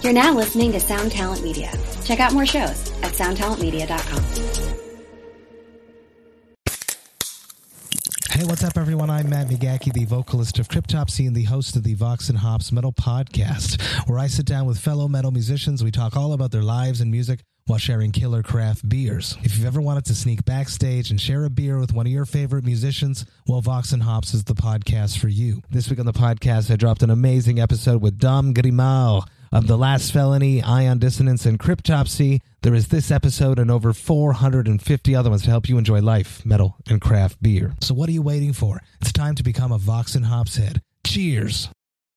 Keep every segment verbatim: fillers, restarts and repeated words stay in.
You're now listening to Sound Talent Media. Check out more shows at sound talent media dot com. Hey, what's up, everyone? I'm Matt McGachy, the vocalist of Cryptopsy and the host of the Vox and Hops Metal Podcast, where I sit down with fellow metal musicians. We talk all about their lives and music while sharing killer craft beers. If you've ever wanted to sneak backstage and share a beer with one of your favorite musicians, well, Vox and Hops is the podcast for you. This week on the podcast, I dropped an amazing episode with Dom Grimal of The Last Felony, Ion Dissonance, and Cryptopsy. There is this episode and over four hundred fifty other ones to help you enjoy life, metal, and craft beer. So what are you waiting for? It's time to become a Vox and Hops head. Cheers!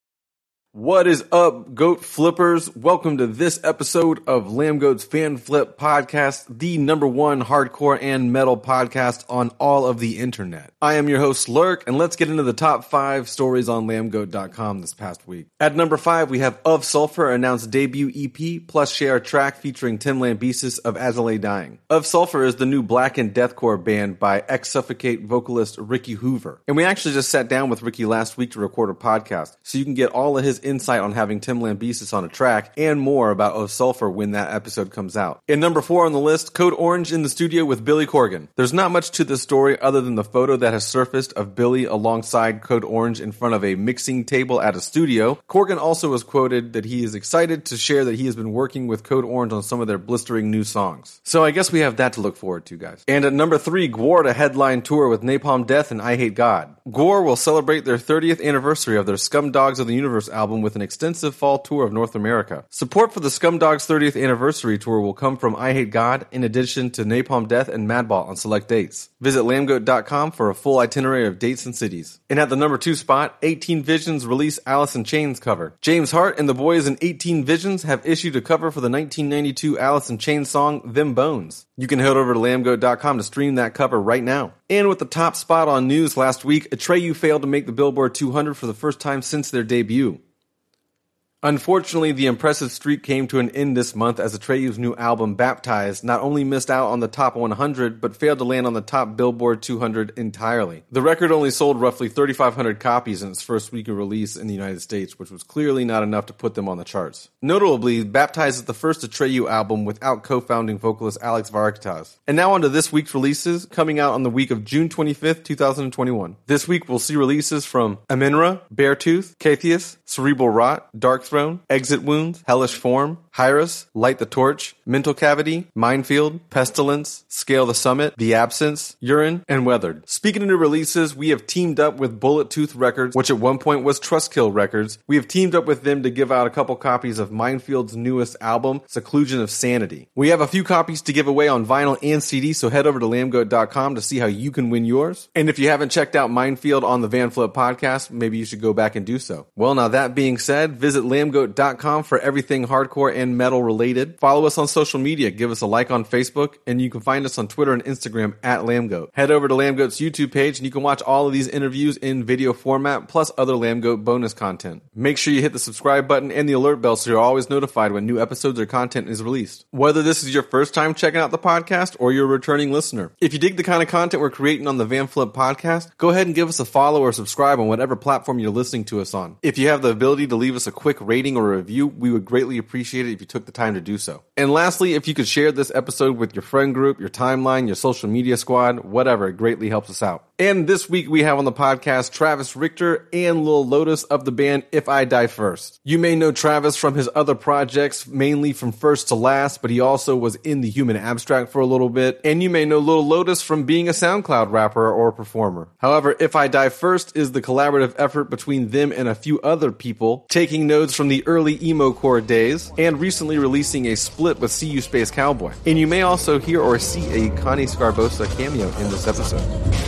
What is up, Goat Flippers? Welcome to this episode of Lamb Goat's Fan Flip Podcast, the number one hardcore and metal podcast on all of the internet. I am your host, Lurk, and let's get into the top five stories on lamb goat dot com this past week. At number five, we have Of Sulfur announced debut E P, plus share a track featuring Tim Lambesis of As I Lay Dying. Of Sulfur is the new black and deathcore band by ex-Suffocate vocalist Ricky Hoover. And we actually just sat down with Ricky last week to record a podcast, so you can get all of his insight on having Tim Lambesis on a track and more about Of Sulfur when that episode comes out. In number four on the list, Code Orange in the studio with Billy Corgan. There's not much to this story other than the photo that has surfaced of Billy alongside Code Orange in front of a mixing table at a studio. Corgan also was quoted that he is excited to share that he has been working with Code Orange on some of their blistering new songs. So I guess we have that to look forward to, guys. And at number three, Gwar to headline tour with Napalm Death and I Hate God. Gwar will celebrate their thirtieth anniversary of their Scum Dogs of the Universe album with an extensive fall tour of North America. Support for the Scum Dogs thirtieth anniversary tour will come from I Hate God, in addition to Napalm Death and Madball on select dates. Visit lamb goat dot com for a full itinerary of dates and cities. And at the number two spot, eighteen Visions release Alice in Chains cover. James Hart and the boys in eighteen Visions have issued a cover for the nineteen ninety-two Alice in Chains song, Them Bones. You can head over to lamb goat dot com to stream that cover right now. And with the top spot on news last week, Atreyu failed to make the Billboard two hundred for the first time since their debut. Unfortunately, the impressive streak came to an end this month as Atreyu's new album, Baptized, not only missed out on the top one hundred, but failed to land on the top Billboard two hundred entirely. The record only sold roughly thirty-five hundred copies in its first week of release in the United States, which was clearly not enough to put them on the charts. Notably, Baptized is the first Atreyu album without co-founding vocalist Alex Varkitas. And now on to this week's releases, coming out on the week of June twenty-fifth, twenty twenty-one. This week we'll see releases from Amenra, Beartooth, Catheus, Cerebral Rot, Dark Throne, Exit Wounds, Hellish Form, Hyras, Light the Torch, Mental Cavity, Minefield, Pestilence, Scale the Summit, The Absence, Urine, and Weathered. Speaking of new releases, we have teamed up with Bullet Tooth Records, which at one point was Trustkill Records. We have teamed up with them to give out a couple copies of Minefield's newest album, Seclusion of Sanity. We have a few copies to give away on vinyl and C D, so head over to lamb goat dot com to see how you can win yours. And if you haven't checked out Minefield on the Van Flip podcast, maybe you should go back and do so. Well, now that being said, visit lamb goat dot com for everything hardcore and metal related. Follow us on social media, give us a like on Facebook, and you can find us on Twitter and Instagram at Lambgoat. Head over to Lambgoat's YouTube page and you can watch all of these interviews in video format, plus other Lambgoat bonus content. Make sure you hit the subscribe button and the alert bell so you're always notified when new episodes or content is released. Whether this is your first time checking out the podcast or you're a returning listener, if you dig the kind of content we're creating on the Van Flip podcast, go ahead and give us a follow or subscribe on whatever platform you're listening to us on. If you have the ability to leave us a quick rating or a review, we would greatly appreciate it if you took the time to do so. And lastly, if you could share this episode with your friend group, your timeline, your social media squad, whatever, it greatly helps us out. And this week we have on the podcast Travis Richter and Lil Lotus of the band If I Die First. You may know Travis from his other projects, mainly from First to Last, but he also was in the Human Abstract for a little bit. And you may know Lil Lotus from being a SoundCloud rapper or performer. However, If I Die First is the collaborative effort between them and a few other people, taking nodes from the early emo core days, and recently releasing a split with See You Space Cowboy. And you may also hear or see a Connie Scarbosa cameo in this episode.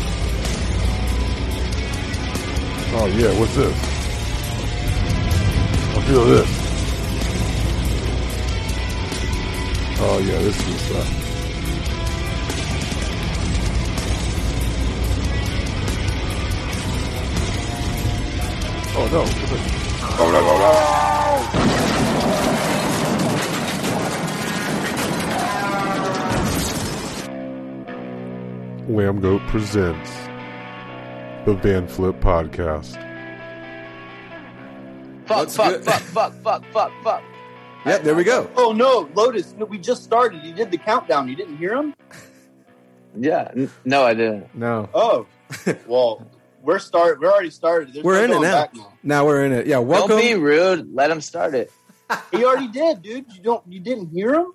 Oh yeah, what's this? I feel this. Oh yeah, this is uh Oh no. Oh no, no, no. Lamb Goat presents the Van Flip Podcast. Fuck, fuck, fuck, fuck, fuck, fuck, fuck. Yep, there we go. Oh no, Lotus! No, we just started. You did the countdown. You didn't hear him? Yeah. N- no, I didn't. No. Oh, well, we're start. We're already started. There's We're no in it going now. back now. Now we're in it. Yeah, welcome. Don't be rude. Let him start it. He already did, dude. You don't. You didn't hear him?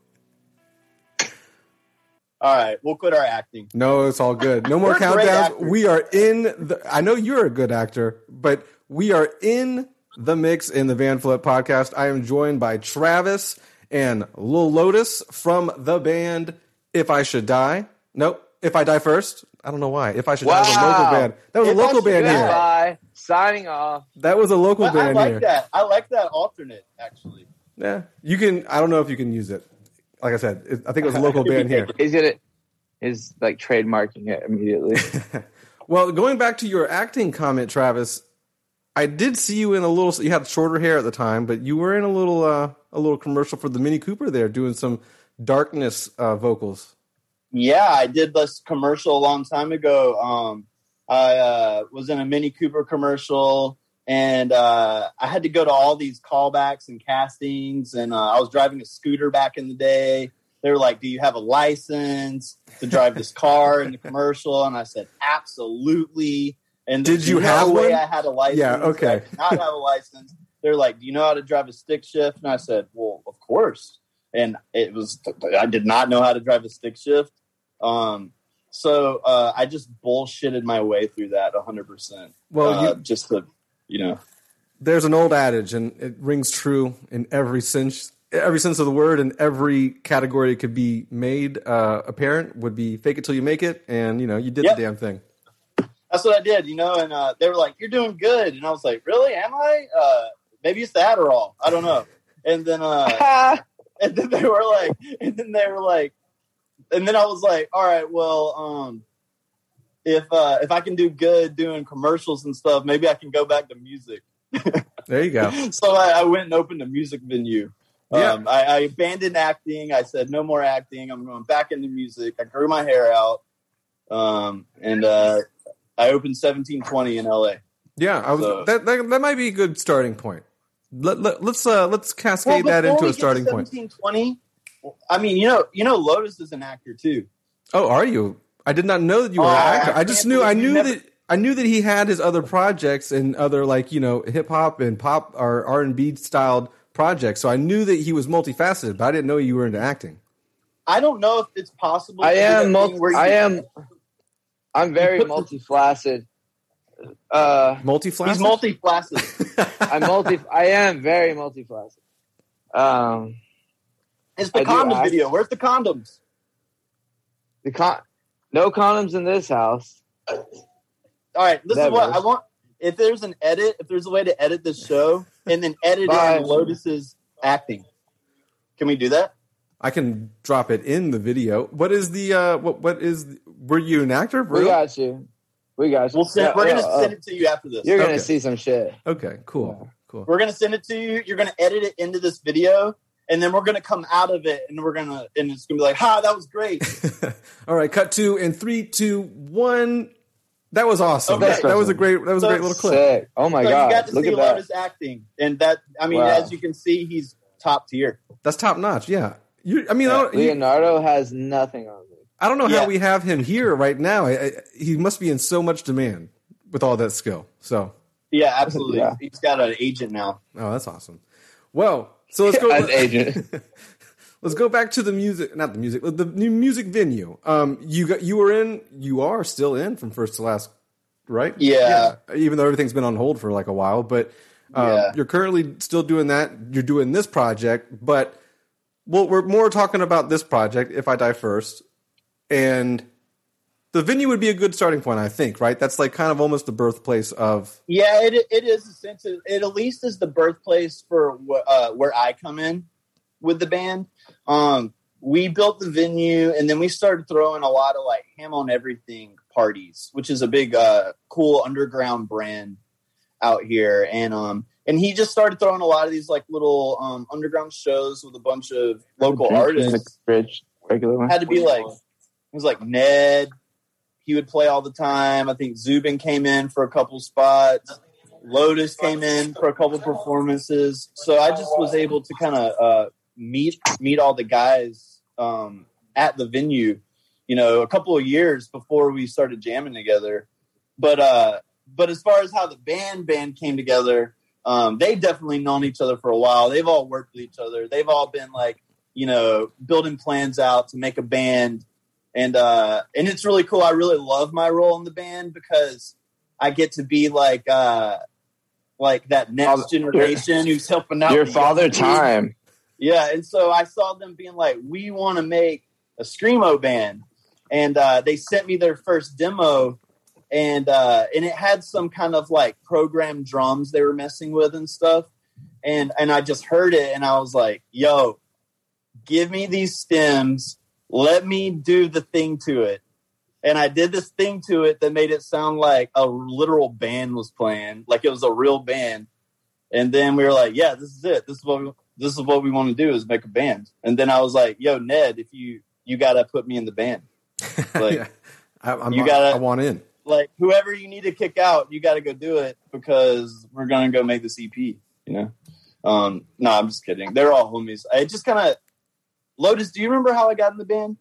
All right, we'll quit our acting. No, it's all good. No more We're great countdowns. actors. We are in the. I know you're a good actor, but we are in the mix in the Van Flip podcast. I am joined by Travis and Lil Lotus from the band If I Should Die. Nope, If I Die First. I don't know why. If I Should Die was a local Wow. band. That was If a I local Should band Die. here. Goodbye. Signing off. That was a local I, I band like here. that. I like that alternate actually. Yeah, you can. I don't know if you can use it. Like I said, it, I think it was a local band here. He's gonna. He's like trademarking it immediately. Well, going back to your acting comment, Travis, I did see you in a little. You had shorter hair at the time, but you were in a little, uh, a little commercial for the Mini Cooper there, doing some darkness uh, vocals. Yeah, I did this commercial a long time ago. Um, I uh, was in a Mini Cooper commercial, and uh, I had to go to all these callbacks and castings. And uh, I was driving a scooter back in the day. They were like, "Do you have a license to drive this car in the commercial?" And I said, "Absolutely." And Did there's you no have way one? I had a license. Yeah, okay. I did not have a license. They're like, "Do you know how to drive a stick shift?" And I said, "Well, of course." And it was, I did not know how to drive a stick shift. Um, so uh, I just bullshitted my way through that one hundred percent. Well, uh, you- just to, you know. There's an old adage, and it rings true in every sense, every sense of the word, and every category it could be made uh, apparent would be "fake it till you make it," and you know, you did Yep. the damn thing. That's what I did, you know, and uh, they were like, "You're doing good." And I was like, "Really? Am I? Uh, maybe it's the Adderall. I don't know." And then, uh, and then they were like, and then they were like, and then I was like, "All right, well, um, if uh, if I can do good doing commercials and stuff, maybe I can go back to music." There you go. So I, I went and opened a music venue. Yeah. Um, I, I abandoned acting. I said, no more acting. I'm going back into music. I grew my hair out. Um, and uh, I opened seventeen twenty in L A. Yeah, I was. So- That, that that might be a good starting point. Let, let, let's uh, let's cascade that into a starting point. seventeen twenty, I mean, you know, you know, Lotus is an actor too. Oh, are you? I did not know that you were Oh, an I actor. I can't just knew. I believe you knew never- that. I knew that he had his other projects and other like you know hip hop and pop or R and B styled projects. So I knew that he was multifaceted, but I didn't know you were into acting. I don't know if it's possible. I to do am. that Multi- thing where you- I am. I'm very multiflaccid. Uh, Multiflaccid. He's multi-flaccid. I'm multi. I am very multiflaccid. Um, It's the I do condom act- video. Where's the condoms? the con. No condoms in this house. All right, this That is what was- I want. If there's an edit, if there's a way to edit this show and then edit Bye. in Lotus's acting, can we do that? I can drop it in the video. What is the uh, what? What is? The, were you an actor? We Real? got you. We got you. We'll send. Yeah, we're gonna uh, send it to you after this. You're gonna Okay. see some shit. Okay, cool, cool. We're gonna send it to you. You're gonna edit it into this video, and then we're gonna come out of it, and we're gonna, and it's gonna be like, "Ha, that was great." All right, cut to in three, two, one. That was awesome. Okay. That, that was a great. That was a So great little clip. Sick. Oh my so god! you got to Look see at that. Lotus acting, and that, I mean, Wow. as you can see, he's top tier. That's top notch. Yeah. You, I mean, I, Yeah, don't, you, Leonardo has nothing on me. I don't know Yeah. how we have him here right now. I, I, he must be in so much demand with all that skill. So, Yeah, absolutely. Yeah. He's got an agent now. oh, that's awesome. Well, so let's go. As agent. Let's go back to the music, not the music, the new music venue. Um, you got, you were in, you are still in from first to last, right? Yeah. Yeah. Even though everything's been on hold for like a while, but um, Yeah. you're currently still doing that. You're doing this project, but well, we're more talking about this project. If I Die First, and the venue would be a good starting point, I think. Right? That's like kind of almost the birthplace of. Yeah, it it is a sense of, it at least is the birthplace for wh- uh, where I come in with the band. Um, we built the venue, and then we started throwing a lot of like Ham on Everything parties, which is a big, uh, cool underground brand out here. And um, and he just started throwing a lot of these like little um underground shows with a bunch of local artists. Bridge, regular one. Had to be like, it was like Ned. He would play all the time. I think Zubin came in for a couple spots. Lotus came in for a couple performances. So I just was able to kind of uh, meet meet all the guys um, at the venue, you know, a couple of years before we started jamming together. But uh, but as far as how the band band came together, um, they've definitely known each other for a while. They've all worked with each other. They've all been like, you know, building plans out to make a band. And uh, and it's really cool. I really love my role in the band because I get to be like uh, like that next generation who's helping out. Your father time. Yeah, and so I saw them being like, we want to make a Screamo band. And uh, they sent me their first demo, and uh, and it had some kind of like programmed drums they were messing with and stuff. And and I just heard it, and I was like, yo, give me these stems. Let me do the thing to it. And I did this thing to it that made it sound like a literal band was playing, like it was a real band. And then we were like, yeah, this is it. This is what we, this is what we want to do is make a band. And then I was like, yo, Ned, if you, you got to put me in the band. Like, yeah. I, I'm, you gotta, I want in. Like, whoever you need to kick out, you got to go do it because we're going to go make this E P, you know? Um, no, I'm just kidding. They're all homies. I just kind of, Lotus, do you remember how I got in the band?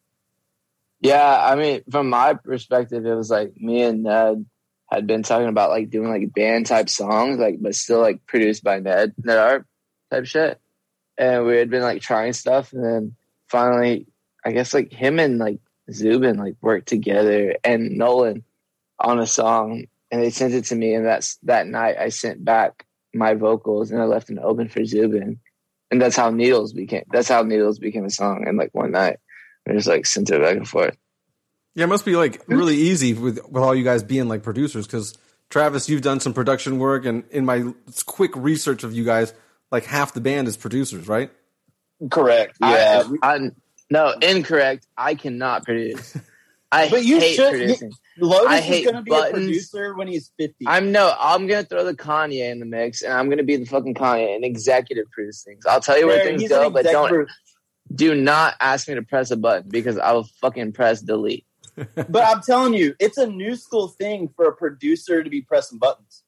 Yeah, I mean, from my perspective, it was like me and Ned had been talking about like doing like band type songs, like but still like produced by Ned, Ned Art type shit. And we had been like trying stuff, and then finally, I guess like him and like Zubin like worked together and Nolan on a song, and they sent it to me. And that's that night I sent back my vocals, and I left it open for Zubin, and that's how Needles became. That's how Needles became a song. And like one night. I just like sent it back and forth. Yeah, it must be like really easy with with all you guys being like producers. Because Travis, you've done some production work, and in my quick research of you guys, like half the band is producers, right? Correct. Yeah. I, I, no, incorrect. I cannot produce. I but you hate should, producing. Lotus I is hate going to be buttons. a producer when he's fifty. I'm no. I'm gonna throw the Kanye in the mix, and I'm gonna be the fucking Kanye and executive produce things. I'll tell you where Yeah, things he's go, an but don't. executive- Do not ask me to press a button because I will fucking press delete. But I'm telling you, it's a new school thing for a producer to be pressing buttons.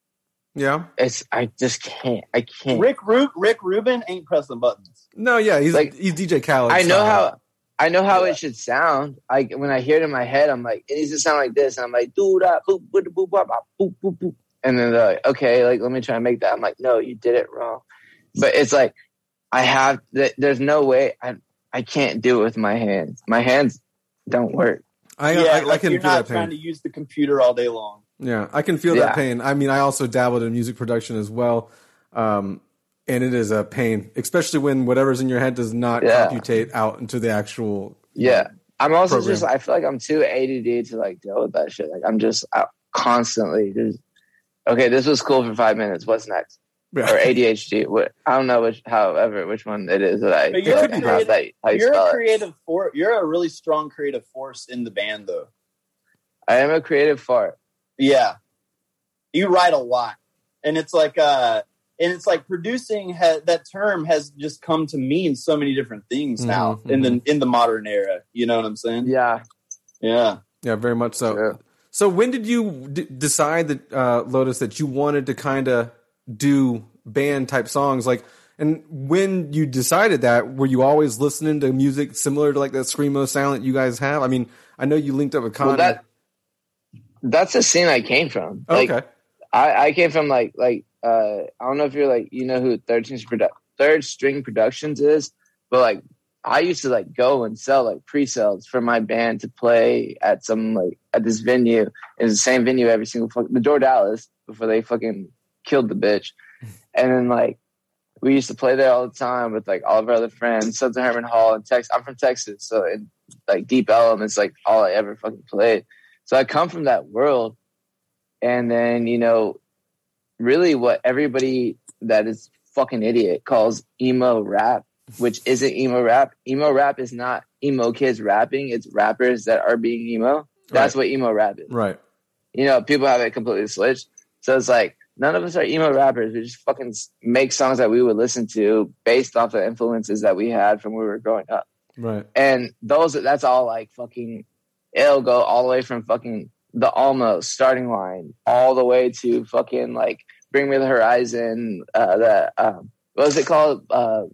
Yeah. It's I just can't. I can't. Rick Ru- Rick Rubin ain't pressing buttons. No, yeah, he's Like, he's D J Khaled. I know style. how I know how Yeah. it should sound. I when I hear it in my head, I'm like, it needs to sound like this, and I'm like, do that, boop, boop, boop, boop, boop, boop, boop, and then they're like, okay, like let me try and make that. I'm like, no, you did it wrong. But it's like I have. There's no way. I I can't do it with my hands. My hands don't work. I, yeah, I, I like can you're feel not that pain. trying to use the computer all day long. Yeah, I can feel Yeah. that pain. I mean, I also dabbled in music production as well, um, and it is a pain, especially when whatever's in your head does not Yeah. computate out into the actual. Yeah. I'm also program. just. I feel like I'm too A D D to like deal with that shit. Like I'm just out constantly just. Okay, this was cool for five minutes. What's next? Or A D H D. What I don't know which, however, which one it is that I. But you're I a can creative- pronounce that, how you You're spell a it. creative force. You're a really strong creative force in the band, though. I am a creative fart. Yeah, you write a lot, and it's like, uh, and it's like producing. Ha- that term has just come to mean so many different things now Mhm, in the in the modern era. You know what I'm saying? Yeah. Yeah. Yeah, very much so. Sure. So when did you d- decide that uh, Lotus that you wanted to kind of do band type songs? Like, and when you decided that, were you always listening to music similar to like that screamo sound that you guys have? I mean, I know you linked up with Kanye. Well, that that's the scene I came from. Like, okay. I, I came from like like uh I don't know if you're like you know who Third String Produ- Third String Productions is, but like I used to like go and sell like pre-sales for my band to play at some like at this venue. It was the same venue every single fucking the Door Dallas before they fucking killed the bitch, and then like we used to play there all the time with like all of our other friends. Sons of Herman Hall in Texas. I'm from Texas, so in like Deep Ellum is like all I ever fucking played. So I come from that world. And then, you know, really what everybody that is fucking idiot calls emo rap, which isn't emo rap. Emo rap is not emo kids rapping. It's rappers that are being emo. That's Right. what emo rap is. Right. You know, people have it completely switched. So it's like, none of us are emo rappers. We just fucking make songs that we would listen to based off the influences that we had from when we were growing up. Right. And those, that's all like fucking, it'll go all the way from fucking the almost starting line all the way to fucking like Bring Me the Horizon. Uh, that um, what was it called? Uh,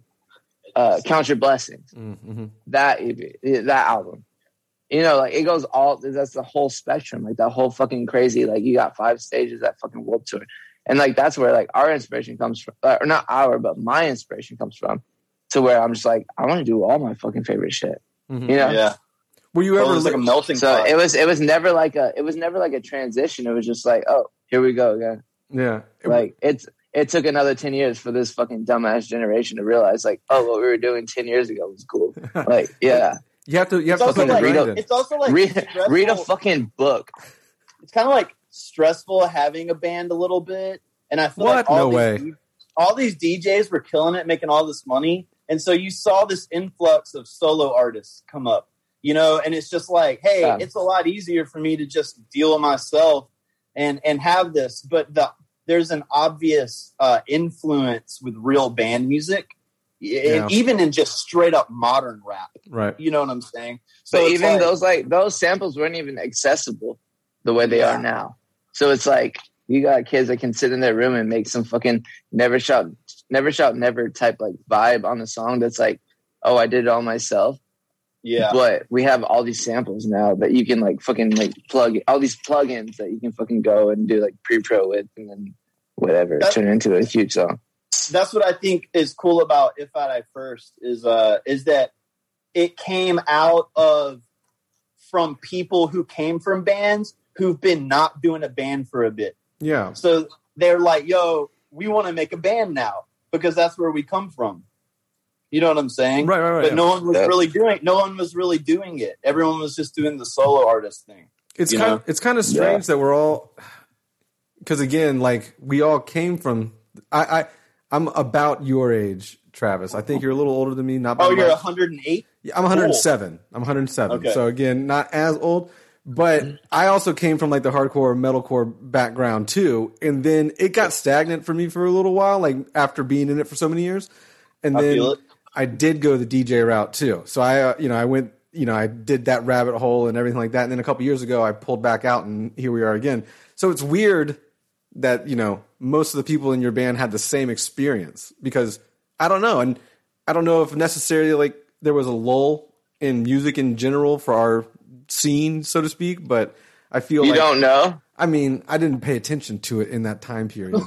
uh, Count Your Blessings. Mm-hmm. That E P, that album. You know, like it goes all. That's the whole spectrum. Like that whole fucking crazy. Like you got five stages that fucking Warped Tour, and like that's where like our inspiration comes from, or not our, but my inspiration comes from. To where I'm just like, I want to do all my fucking favorite shit. Mm-hmm. You know? Yeah. Were you Well, ever it was like a melting So pot. it was. It was never like a. It was never like a transition. It was just like, oh, here we go again. yeah. Like it's. It took another ten years for this fucking dumbass generation to realize, like, oh, what we were doing ten years ago was cool. Like, yeah, You have to you have It's to also put like, the read grind a- in. it's also like read, stressful. read a fucking book. It's kind of like stressful having a band a little bit, and I feel What? like all No these, way. D- all these D Js were killing it, making all this money, and so you saw this influx of solo artists come up, you know, and it's just like, hey, Yeah. it's a lot easier for me to just deal with myself and and have this, but the there's an obvious uh, influence with real band music, Yeah. and even in just straight up modern rap. Right. You know what I'm saying? So But it's even like- those like those samples weren't even accessible the way they Yeah. are now. So it's like you got kids that can sit in their room and make some fucking never shout, never shout, never type like vibe on the song. That's like, oh, I did it all myself. yeah, But we have all these samples now that you can like fucking like plug all these plugins that you can fucking go and do like pre-pro with, and then whatever That- turn it into a huge song. that's what I think is cool about If I Die First is uh is that it came out of from people who came from bands who've been not doing a band for a bit. Yeah. So they're like, yo, we want to make a band now because that's where we come from. You know what I'm saying? Right, right, right. But yeah. no one was Yeah. really doing no one was really doing it. Everyone was just doing the solo artist thing. It's you kind know? of, it's kind of strange that we're all, because again, like we all came from. I, I I'm about your age, Travis. I think you're a little older than me. Not by Oh, you're much. one hundred eight? Yeah, I'm one hundred seven. I'm one hundred seven. Okay. So again, not as old, but I also came from like the hardcore metalcore background too, and then it got stagnant for me for a little while, like after being in it for so many years, and I then feel it. I did go the D J route too. So I, uh, you know, I went, you know, I did that rabbit hole and everything like that, and then a couple years ago, I pulled back out, and here we are again. So it's weird that, you know, most of the people in your band had the same experience, because I don't know, and I don't know if necessarily like there was a lull in music in general for our scene, so to speak, but I feel You like, don't know? I mean, I didn't pay attention to it in that time period.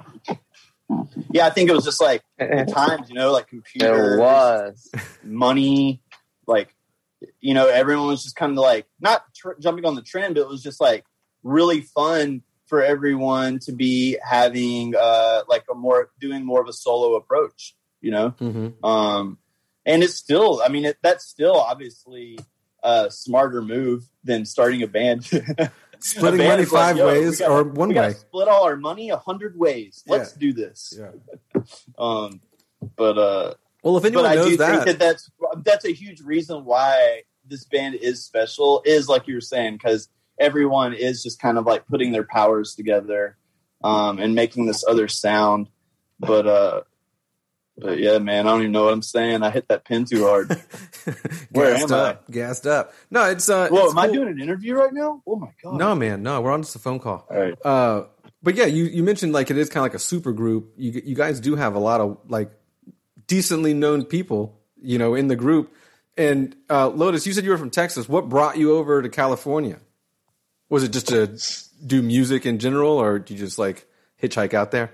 Yeah, I think it was just like the times, you know, like computers, There was. money, like, you know, everyone was just kind of like not tr- jumping on the trend, but it was just like really fun for everyone to be having uh, like a more doing more of a solo approach, you know. Mm-hmm. Um, and it's still, I mean, it, that's still obviously a smarter move than starting a band. Splitting A band money is like, five yo, we ways gotta- or one we gotta way. split all our money a hundred ways. Let's Yeah. do this. Yeah. Um, but uh, Well, if anyone but I knows do that, think that that's that's a huge reason why this band is special. Is like you were saying, because everyone is just kind of like putting their powers together um, and making this other sound. But uh, but yeah, man, I don't even know what I'm saying. I hit that pin too hard. Where gassed am I? up, gassed up. No, it's uh. Whoa, it's am I cool. doing an interview right now? Oh my god! No, man, no. We're on just a phone call. All right. Uh, but yeah, you, you mentioned like it is kind of like a super group. You you guys do have a lot of like decently known people, you know, in the group. And uh, Lotus, you said you were from Texas. What brought you over to California? Was it just to do music in general, or did you just like hitchhike out there?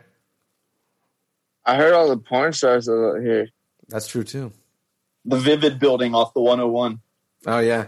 I heard all the porn stars out here. That's true too. The Vivid Building off the one oh one. Oh yeah.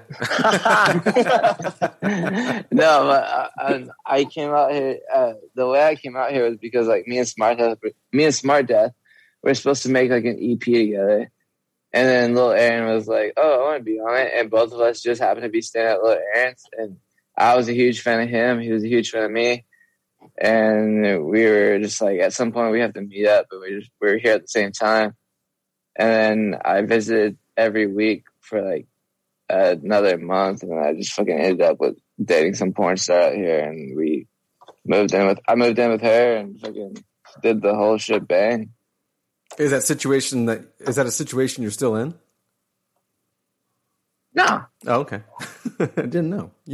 No, but I, I, I came out here. Uh, the way I came out here was because like me and Smart Death, me and Smart Death, were supposed to make like an E P together, and then Lil Aaron was like, "Oh, I want to be on it," and both of us just happened to be staying at Lil Aaron's, and I was a huge fan of him. He was a huge fan of me, and we were just like, at some point we have to meet up, but we just we were here at the same time, and then I visited every week for like another month, and I just fucking ended up with dating some porn star out here, and we moved in with I moved in with her and fucking did the whole shit bang. Is that situation that is that a situation you're still in? No, Oh, okay. I didn't know. You know,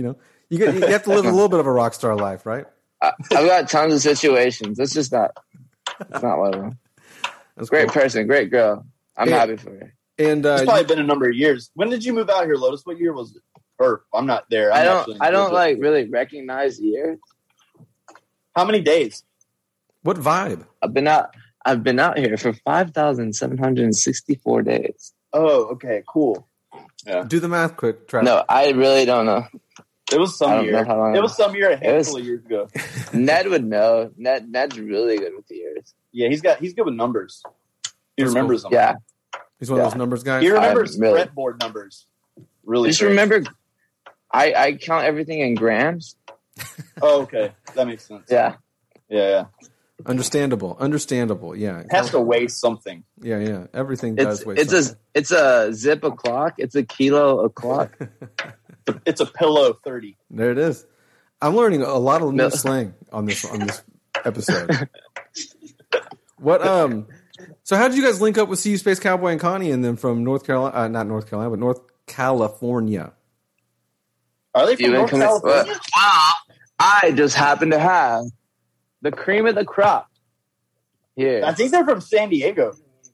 You get, you have to live a little bit of a rock star life, right? I, I've got tons of situations. It's just not. It's not one of them. That's Great cool. person, great girl. I'm Yeah. happy for her. And uh, It's probably you- been a number of years. When did you move out here, Lotus? What year was it? Or I'm not there. I'm I don't. actually in I don't Georgia. like really recognize years. How many days? what vibe? I've been out. I've been out here for five thousand seven hundred and sixty-four days. Oh, okay, cool. Do the math quick, Travis. No, I really don't know. It was I some don't year. know how long- It was some year a It handful was- of years ago. Ned would know. Ned. Ned's really good with the years. Yeah, he's got he's good with numbers. He That's remembers them. Yeah. He's one of Yeah. those numbers guys. He remembers I'm really- fretboard numbers. Really. Just great. remember, I I count everything in grams. Oh, okay, that makes sense. Yeah. yeah, yeah. Understandable. Understandable. Yeah. It has to weigh something. Yeah, yeah. Everything It's does weigh it's a something. it's a zip o'clock. It's a kilo o'clock. It's a pillow thirty. There it is. I'm learning a lot of new No. slang on this on this episode. What um so how did you guys link up with C U Space Cowboy and Connie and then from North Carolina uh, not North Carolina, but North California? Are they from You North income- California? Well, I just happen to have the cream of the crop here. I think they're from San Diego.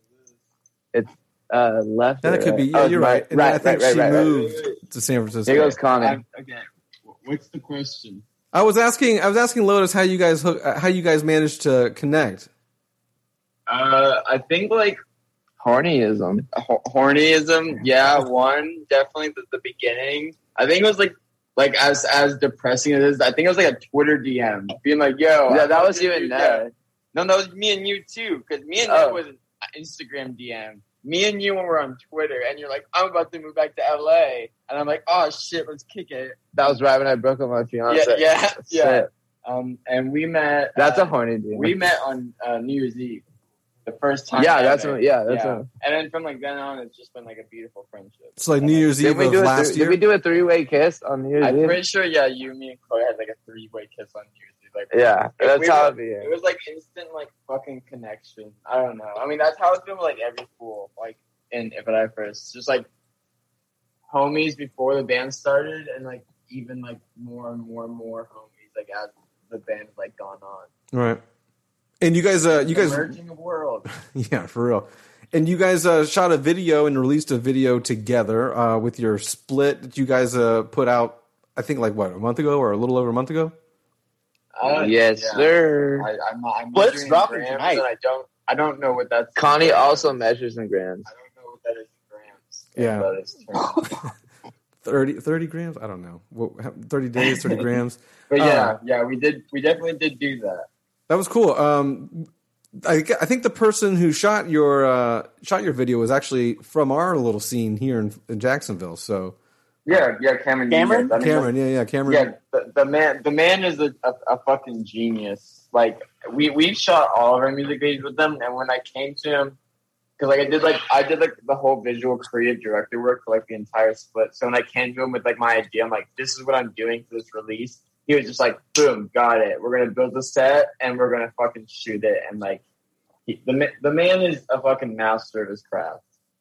Uh, left. That or could be right? yeah, Oh, you're right. And Right, I think right, she right, right, moved right. to San Francisco. Here goes Connie. I'm- okay. What's the question? I was asking I was asking Lotus how you guys hook, uh, how you guys managed to connect. Uh, I think like Hornyism. ho- hornyism. Yeah, one definitely the, the beginning. I think it was like like as as depressing as it is. I think it was like a Twitter D M being like, "Yo, Yeah, I that was fucking you and do Ned. that." No, that was me and you too. Because me and Ned Oh. was an Instagram D M. Me and you when we're on Twitter, and you're like, "I'm about to move back to L A," and I'm like, "Oh shit, let's kick it." That was right when I broke up with my fiance. Yeah, yeah, yeah. Shit. Um, and we met. That's uh, a horny deal. We met on uh, New Year's Eve, the first time. yeah, that's ever. what, yeah, that's Yeah. what. And then from like then on, it's just been like a beautiful friendship. It's like New Year's Did Eve we of do a last three, year. Did we do a three way kiss on New Year's I'm Eve? pretty sure, yeah, you, me, and Chloe had like a three-way kiss on New Year's Eve. Like, Yeah, we that's were- how it be. It was like instant, like fucking connection. I don't know. I mean, that's how it's been with like every fool, like in If I First, just like homies before the band started, and like even like more and more and more homies, like as the band like gone on. Right. And you guys uh you guys Emerging world. yeah, for real. And you guys uh, shot a video and released a video together uh, with your split that you guys uh, put out, I think, like, what, a month ago or a little over a month ago? Uh, yes, yeah. sir. I, I'm not. I'm Well, it's measuring dropping grams, tonight. and I don't. I don't know what that's. Connie also measures in grams. I don't know what that is in grams. Yeah. That is terms. thirty, thirty grams? I don't know. What, how- thirty days, thirty grams? But yeah, Uh, yeah, we did. We definitely did do that. That was cool. Um, I, I think the person who shot your uh, shot your video was actually from our little scene here in, in Jacksonville. So Yeah, yeah, Cameron. Cameron? Diaz. I mean, Cameron, yeah, yeah, Cameron. Yeah, the, the man. The man is a, a, a fucking genius. Like we we shot all of our music videos with them, and when I came to him, because like I did like I did like the whole visual creative director work for like the entire split. So when I came to him with like my idea, I'm like, this is what I'm doing for this release. He was just like, boom, got it. We're gonna build the set and we're gonna fucking shoot it. And like, he, the ma- the man is a fucking master of his craft.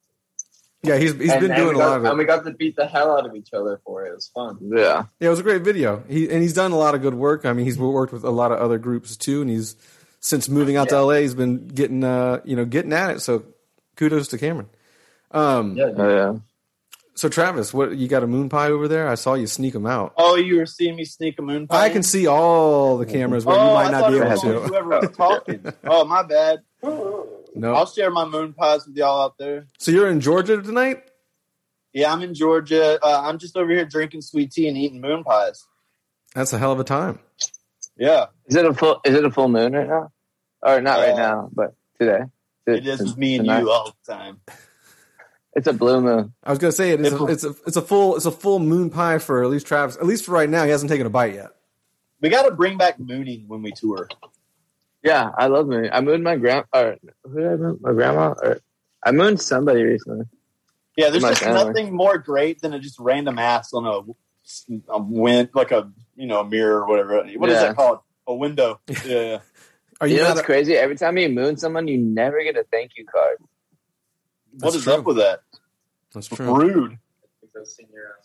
Yeah, he's he's and, been and doing we a got, lot of it. And we got to beat the hell out of each other for it. It was fun. Yeah. Yeah, it was a great video. He and he's done a lot of good work. I mean, he's worked with a lot of other groups too, and he's since moving out to Yeah. L A, he's been getting uh, you know, getting at it. So kudos to Cameron. Um, Yeah, dude. Oh, yeah. so Travis, what you got a moon pie over there? I saw you sneak them out. Oh, you were seeing me sneak a moon pie? I can see all the cameras where oh, you might I not thought be it able was to. whoever was talking. Oh, my bad. No. I'll share my moon pies with y'all out there. So you're in Georgia tonight? Yeah, I'm in Georgia. Uh, I'm just over here drinking sweet tea and eating moon pies. That's a hell of a time. Yeah, Is it a full? Is it a full moon right now? Or not right Uh, now, but today. it is with me and tonight? you all the time. It's a blue moon. I was gonna say it is. A, it's a it's a full it's a full moon pie for at least Travis. At least for right now, he hasn't taken a bite yet. We got to bring back mooning when we tour. Yeah, I love moon. I mooned my grand. Or who did I moon? My grandma. Or I mooned somebody recently. Yeah, there's My just family. nothing more great than a just random ass on a, a wind, like a you know a mirror or whatever. What is Yeah. that called? A window. Yeah, yeah. Are You you know not what's a- crazy? Every time you moon someone, you never get a thank you card. What That's is true. up with that? That's true. Rude. Go sing your ass, please.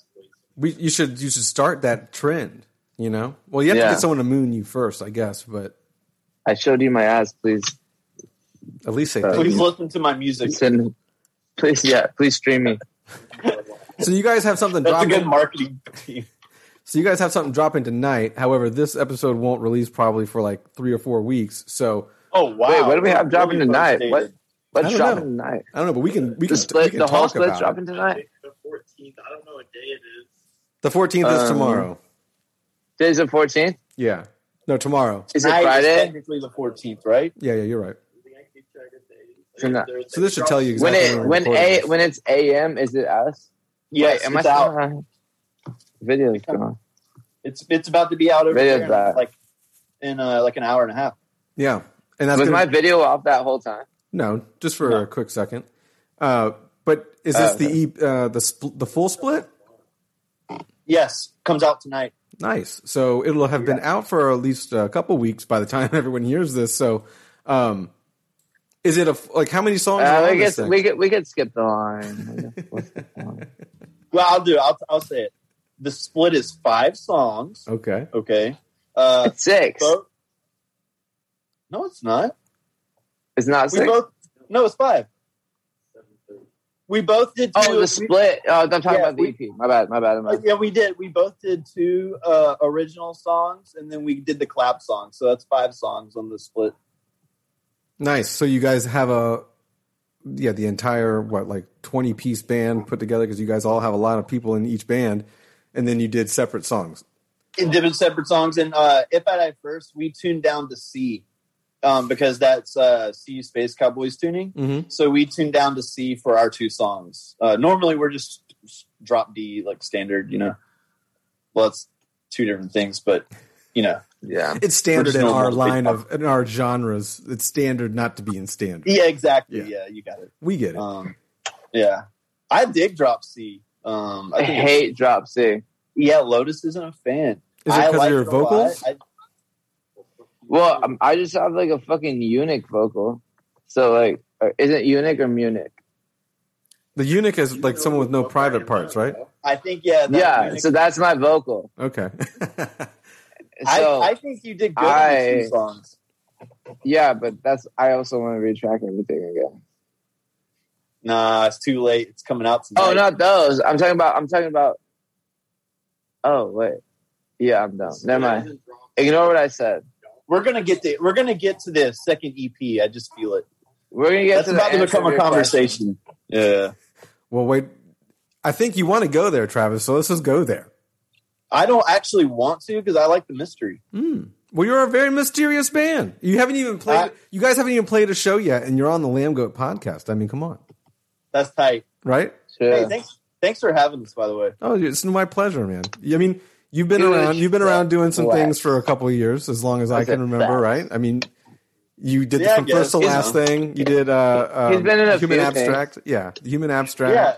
We you should you should start that trend. You know, well, you have Yeah. to get someone to moon you first, I guess. But I showed you my ass. Please, at least say Uh, thank Please you. listen to my music. send, please, yeah, please stream me. So you guys have something That's a dropping. good marketing team. So you guys have something dropping tonight. However, this episode won't release probably for like three or four weeks. So Oh wow! Wait, what do we have We're dropping really tonight? updated. What I what's don't dropping know. tonight? I don't know, but we can we The can we split, can the whole talk split's about dropping it. tonight. The fourteenth. I don't know what day it is. The fourteenth is Um, tomorrow. Today's the fourteenth. Yeah, no, tomorrow. Is it Tonight is Friday? technically the fourteenth, right? Yeah, yeah, you're right. Tonight. So this should tell you When exactly it we're when recording a this. when it's a m, is it us? Yes, Wait, am I it's still out. on? Video's gone. It's it's about to be out over Video's there in, back. like in uh, like an hour and a half. Yeah, and that's Was gonna, my video off that whole time? no, just for No. a quick second. Uh, but is this Oh, the e, uh, the spl- the full split? Yes, comes out tonight. Nice. So it'll have been out for at least a couple weeks by the time everyone hears this. So, um, is it a like how many songs? are Uh, on we this could thing? we could we could skip the line. We'll skip the line. Well, I'll do. It. I'll I'll say it. The split is five songs. Okay. Okay. Uh, It's six. both, no, it's not. It's not We six. both. No, it's five. We both did. Two, Oh, the we- split. Oh, I'm talking Yeah, about the we- E P. My bad. My bad. My Uh, bad. yeah, we did. We both did two uh, original songs, and then we did the clap song. So that's five songs on the split. Nice. So you guys have a yeah the entire what like twenty piece band put together because you guys all have a lot of people in each band, and then you did separate songs. In different separate songs, and uh, If I Die First, we tuned down to C, um, because that's uh, C Space Cowboys tuning. Mm-hmm. So we tuned down to C for our two songs. Uh, normally, we're just drop D like standard, you know. Well, it's two different things, but you know, Yeah. It's standard in Personal our big line pop. of in our genres. It's standard not to be in standard. yeah, exactly. Yeah. Yeah, you got it. We get it. Um, yeah, I dig drop C. Um, I I think it's- hate drop C. Yeah, Lotus isn't a fan. Is it I because like of your it a lot. vocals? I, Well, um, I just have like a fucking eunuch vocal. So like, uh, is it eunuch or Munich? The eunuch is like someone with no private parts, right? I think yeah. that's Yeah. Munich. So that's my vocal. Okay. So I, I think you did good I- on the two songs. yeah, but that's I also want to retrack everything again. Nah, it's too late. It's coming out tonight. Oh, not those. I'm talking about. I'm talking about. Oh wait. Yeah, I'm done. Never mind. Ignore what I said. We're gonna get to we're gonna get to the second E P. I just feel it. We're gonna get That's to the about to answer become to a your conversation. Yeah, Well, wait. I think you want to go there, Travis. So let's just go there. I don't actually want to because I like the mystery. Hmm. Well, you're a very mysterious band. You haven't even played. I- you guys haven't even played a show yet, and you're on the Lamb Goat podcast. I mean, come on, That's tight. right? question. Hey, Yeah. thanks thanks for having us. By the way, Oh, it's my pleasure, man. I mean, you've been Good around. You've been around doing some stuff. things for a couple of years, as long as I What's can it, remember, that? right? I mean, you did Yeah, I the from first guess, to you last know. thing. You did uh, um, He's been in a human few abstract. Yeah, the human abstract. yeah.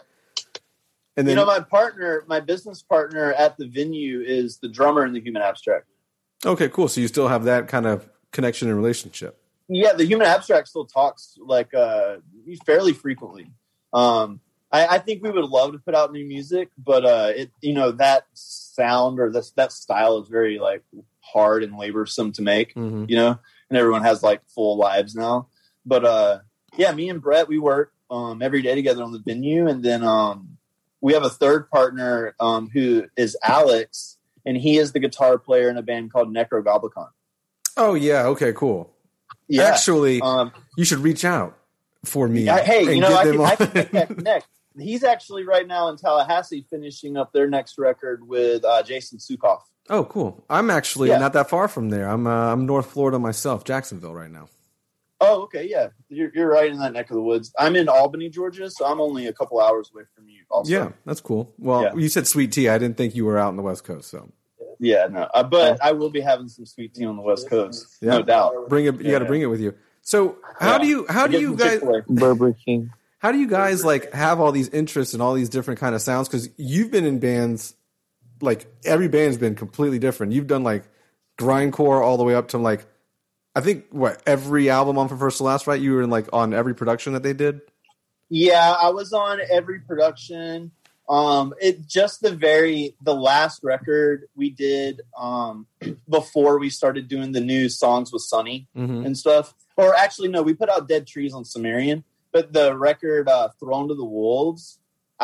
and then You know, my partner, my business partner at the venue is the drummer in the Human Abstract. okay, cool. So you still have that kind of connection and relationship. Yeah, the Human Abstract still talks like uh, fairly frequently. Um, I, I think we would love to put out new music, but uh, it you know that sound or this that style is very like hard and laborsome to make. Mm-hmm. You know, and everyone has like full lives now. But uh, yeah, me and Brett we work um, every day together on the venue, and then um, we have a third partner um, who is Alex, and he is the guitar player in a band called Necrogoblicon. Oh yeah. Okay. Cool. Yeah. Actually, Um, you should reach out for me. I, hey, and you know, get I them can, I on. can make that connect. He's actually right now in Tallahassee finishing up their next record with uh, Jason Sukoff. Oh, cool. I'm actually Yeah. not that far from there. I'm uh, I'm North Florida myself, Jacksonville right now. Oh, okay, yeah. You're, you're right in that neck of the woods. I'm in Albany, Georgia, so I'm only a couple hours away from you also. Yeah, that's cool. Well, Yeah. you said sweet tea. I didn't think you were out on the West Coast, so Yeah, no. Uh, but I will be having some sweet tea on the West Coast. Yeah. No doubt. bring it. You got to Yeah. bring it with you. So how Yeah. do you how I do get you some guys Chick-fil-A. Burger King. how do you guys like have all these interests and all these different kind of sounds? Because you've been in bands, like every band's been completely different. You've done like grindcore all the way up to like, I think what every album on From First to Last, right? You were in like on every production that they did. Yeah, I was on every production. Um, it just the very the last record we did um, before we started doing the new songs with Sonny Mm-hmm. and stuff. Or actually, no, we put out Dead Trees on Sumerian, but the record uh, Thrown to the Wolves,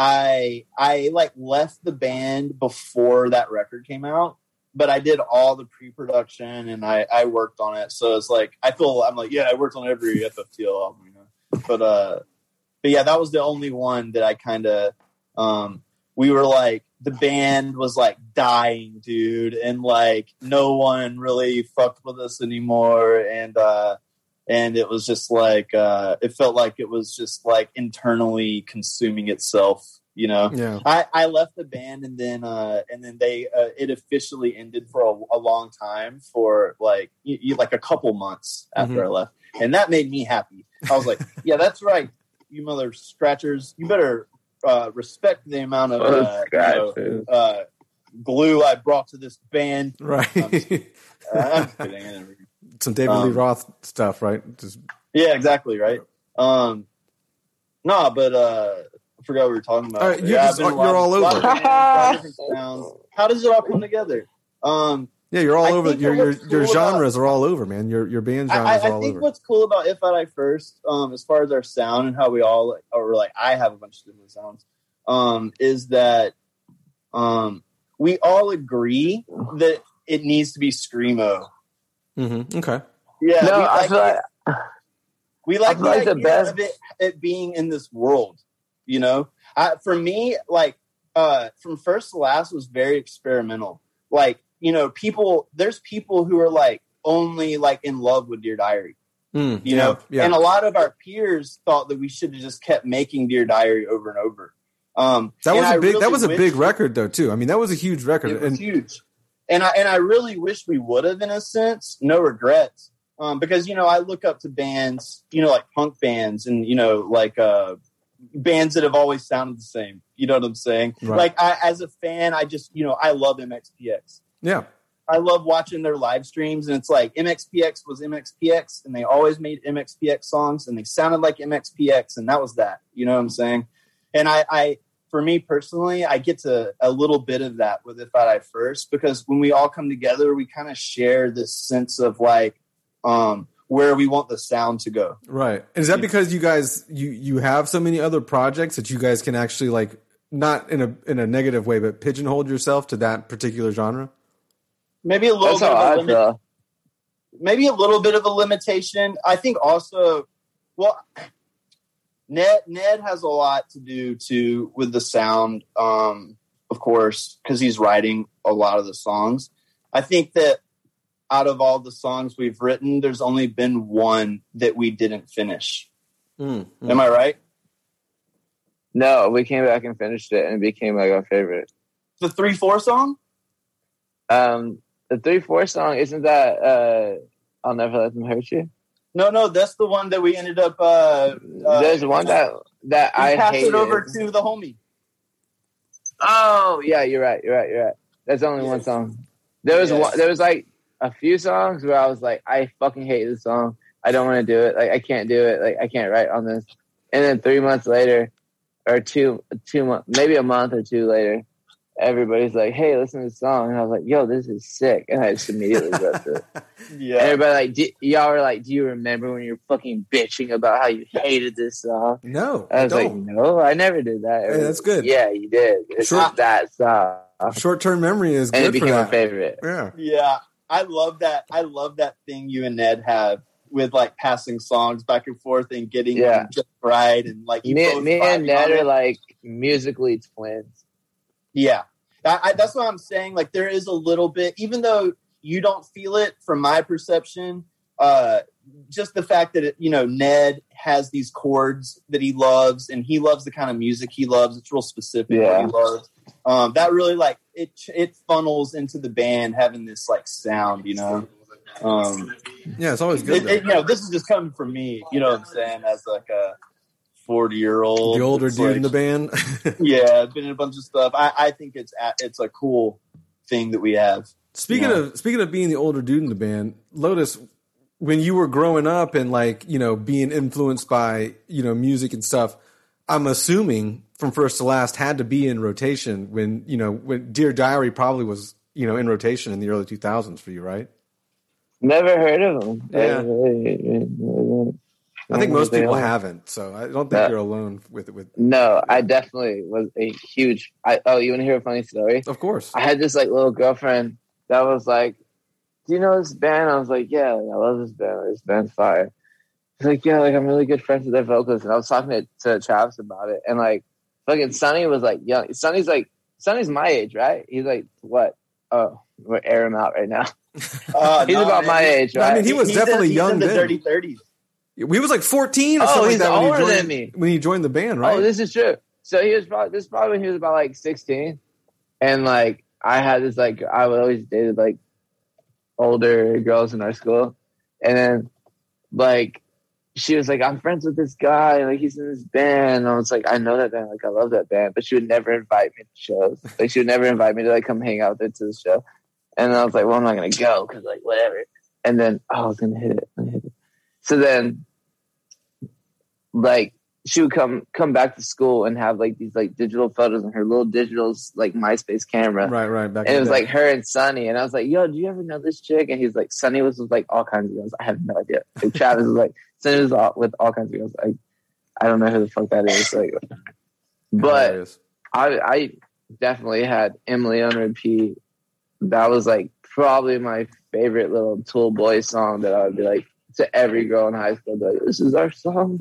I I like left the band before that record came out, but I did all the pre-production and I, I worked on it. So it's like I feel I'm like yeah, I worked on every F F T L album, you know. But uh, but yeah, that was the only one that I kind of. Um, we were like, the band was like dying, dude. And like, no one really fucked with us anymore. And, uh, and it was just like, uh, it felt like it was just like internally consuming itself, you know? Yeah. I, I left the band and then, uh, and then they, uh, it officially ended for a, a long time for like, y- y- like a couple months after Mhm. I left. And that made me happy. I was like, yeah, that's right. You mother scratchers, you better, Uh, respect the amount of uh, you know, uh, glue I brought to this band. Right. I'm, just, uh, I'm kidding. Some David Lee Um, Roth stuff, right? Just Yeah, exactly. Right. Um, nah, but uh, I forgot what we were talking about. All right, you're yeah, just- I've been you're a lot all of- lot over. of bands, a lot of different sounds. How does it all come together? Um, yeah, you're all I over. think Your that your what's your cool about- genres are all over, man. Your your band genres I, are I all think over. what's cool about If I Die First, um, as far as our sound and how we all, or like I have a bunch of different sounds, um, is that um, we all agree that it needs to be screamo. Mm-hmm. Okay. Yeah, No, we I like, feel like it, we like I feel the like the idea best- of it, it being in this world. You know, I, for me, like uh, from first to last was very experimental. Like, you know, people, there's people who are like only like in love with Dear Diary. Mm, You yeah, know, yeah. and a lot of our peers thought that we should have just kept making Dear Diary over and over. Um, that was and a I big. really that was a wish- big record, though, too. I mean, that was a huge record. It was and huge, and I and I really wish we would have. In a sense, no regrets, um, because you know I look up to bands, you know, like punk bands, and you know, like uh, bands that have always sounded the same. You know what I'm saying? Right. Like I, as a fan, I just you know I love M X P X. yeah, I love watching their live streams, and it's like M X P X was M X P X, and they always made M X P X songs, and they sounded like M X P X, and that was that. You know what I'm saying? And I, I for me personally, I get to a little bit of that with If I Die First, because when we all come together, we kind of share this sense of like um, where we want the sound to go. right. And is that because you guys you you have so many other projects that you guys can actually like not in a in a negative way, but pigeonhole yourself to that particular genre? Maybe a little That's bit how of a I limit, feel. maybe a little bit of a limitation. I think also, well, Ned Ned has a lot to do too with the sound, um, of course, because he's writing a lot of the songs. I think that out of all the songs we've written, there's only been one that we didn't finish. Mm, mm. Am I right? No, we came back and finished it, and it became like our favorite. The three four song? Um, the three four song isn't that uh, "I'll Never Let Them Hurt You"? No, no, that's the one that we ended up. Uh, uh, There's one that that we I passed hated. it over to the homie. Oh yeah, you're right. You're right. You're right. That's only one Yes. song. There was Yes. one. There was like a few songs where I was like, I fucking hate this song. I don't want to do it. Like I can't do it. Like I can't write on this. And then three months later, or two two months, maybe a month or two later, everybody's like, "Hey, listen to this song." And I was like, "Yo, this is sick." And I just immediately wrote it. Yeah. Everybody like, do, y'all were like, "Do you remember when you were fucking bitching about how you hated this song?" No, I was like, don't. "No, I never did that." Hey, that's good. Yeah, you did. It's Sure. not that song. Short term memory is And good it became for my that. favorite. Yeah. Yeah, I love that. I love that thing you and Ned have with like passing songs back and forth and getting Yeah. them just right and like you Me, both me and vibing Ned on are it. like musically twins. Yeah, I, I, that's what I'm saying. Like there is a little bit, even though you don't feel it from my perception. Uh, just the fact that it, you know Ned has these chords that he loves, and he loves the kind of music he loves. It's real specific Yeah. what he loves. Um, that really like it. It funnels into the band having this like sound, you know. Um, Yeah, it's always good. it, it, you know, this is just coming from me. You know what I'm saying? As like a forty year old, the older dude in the band. yeah, been in a bunch of stuff. I, I think it's a- it's a cool thing that we have. Speaking Yeah. of speaking of being the older dude in the band, Lotus, when you were growing up and like you know being influenced by you know music and stuff, I'm assuming from first to last had to be in rotation when, you know, when Dear Diary probably was, you know, in rotation in the early two thousands for you, right? Never heard of them. Yeah. I think most people have. haven't, so I don't think No. you're alone with it. With No, I definitely was a huge. I, oh, you want to hear a funny story? Of course. I had this like little girlfriend that was like, "Do you know this band?" I was like, "Yeah, I love this band. This band's fire." She's like, "Yeah, like I'm really good friends with their vocalists." And I was talking to, to Travis about it, and like, fucking Sonny was like young. Sonny's like Sonny's my age, right? He's like what? Oh, we're air him out right now. Uh, He's no, about man. my age, No, I right? mean, he was He's definitely in, he's young in the then. dirty thirties. He was like fourteen or Oh, something like he's that when he older joined, than me. when he joined the band, right? Oh, this is true. So he was probably this is probably when he was about like sixteen, and like I had this like I would always dated like older girls in our school, and then like she was like, "I'm friends with this guy, like he's in this band." And I was like, "I know that band, like I love that band," but she would never invite me to shows. Like she would never invite me to like come hang out there to the show, and I was like, "Well, I'm not gonna go because like whatever." And then oh, I was gonna hit it, gonna hit it. So then, like. She would come come back to school and have like these like digital photos on her little digital like MySpace camera. Right, right. Back And in it was the day. like her and Sonny. And I was like, yo, do you ever know this chick? And he's like, Sonny was with like all kinds of girls. I have no idea. Like, Travis was like, Sonny was all, with all kinds of girls. Like, I don't know who the fuck that is. Like, but Hilarious. I, I definitely had Emily on repeat. That was like probably my favorite little Tool Boy song that I would be like to every girl in high school, be like, this is our song.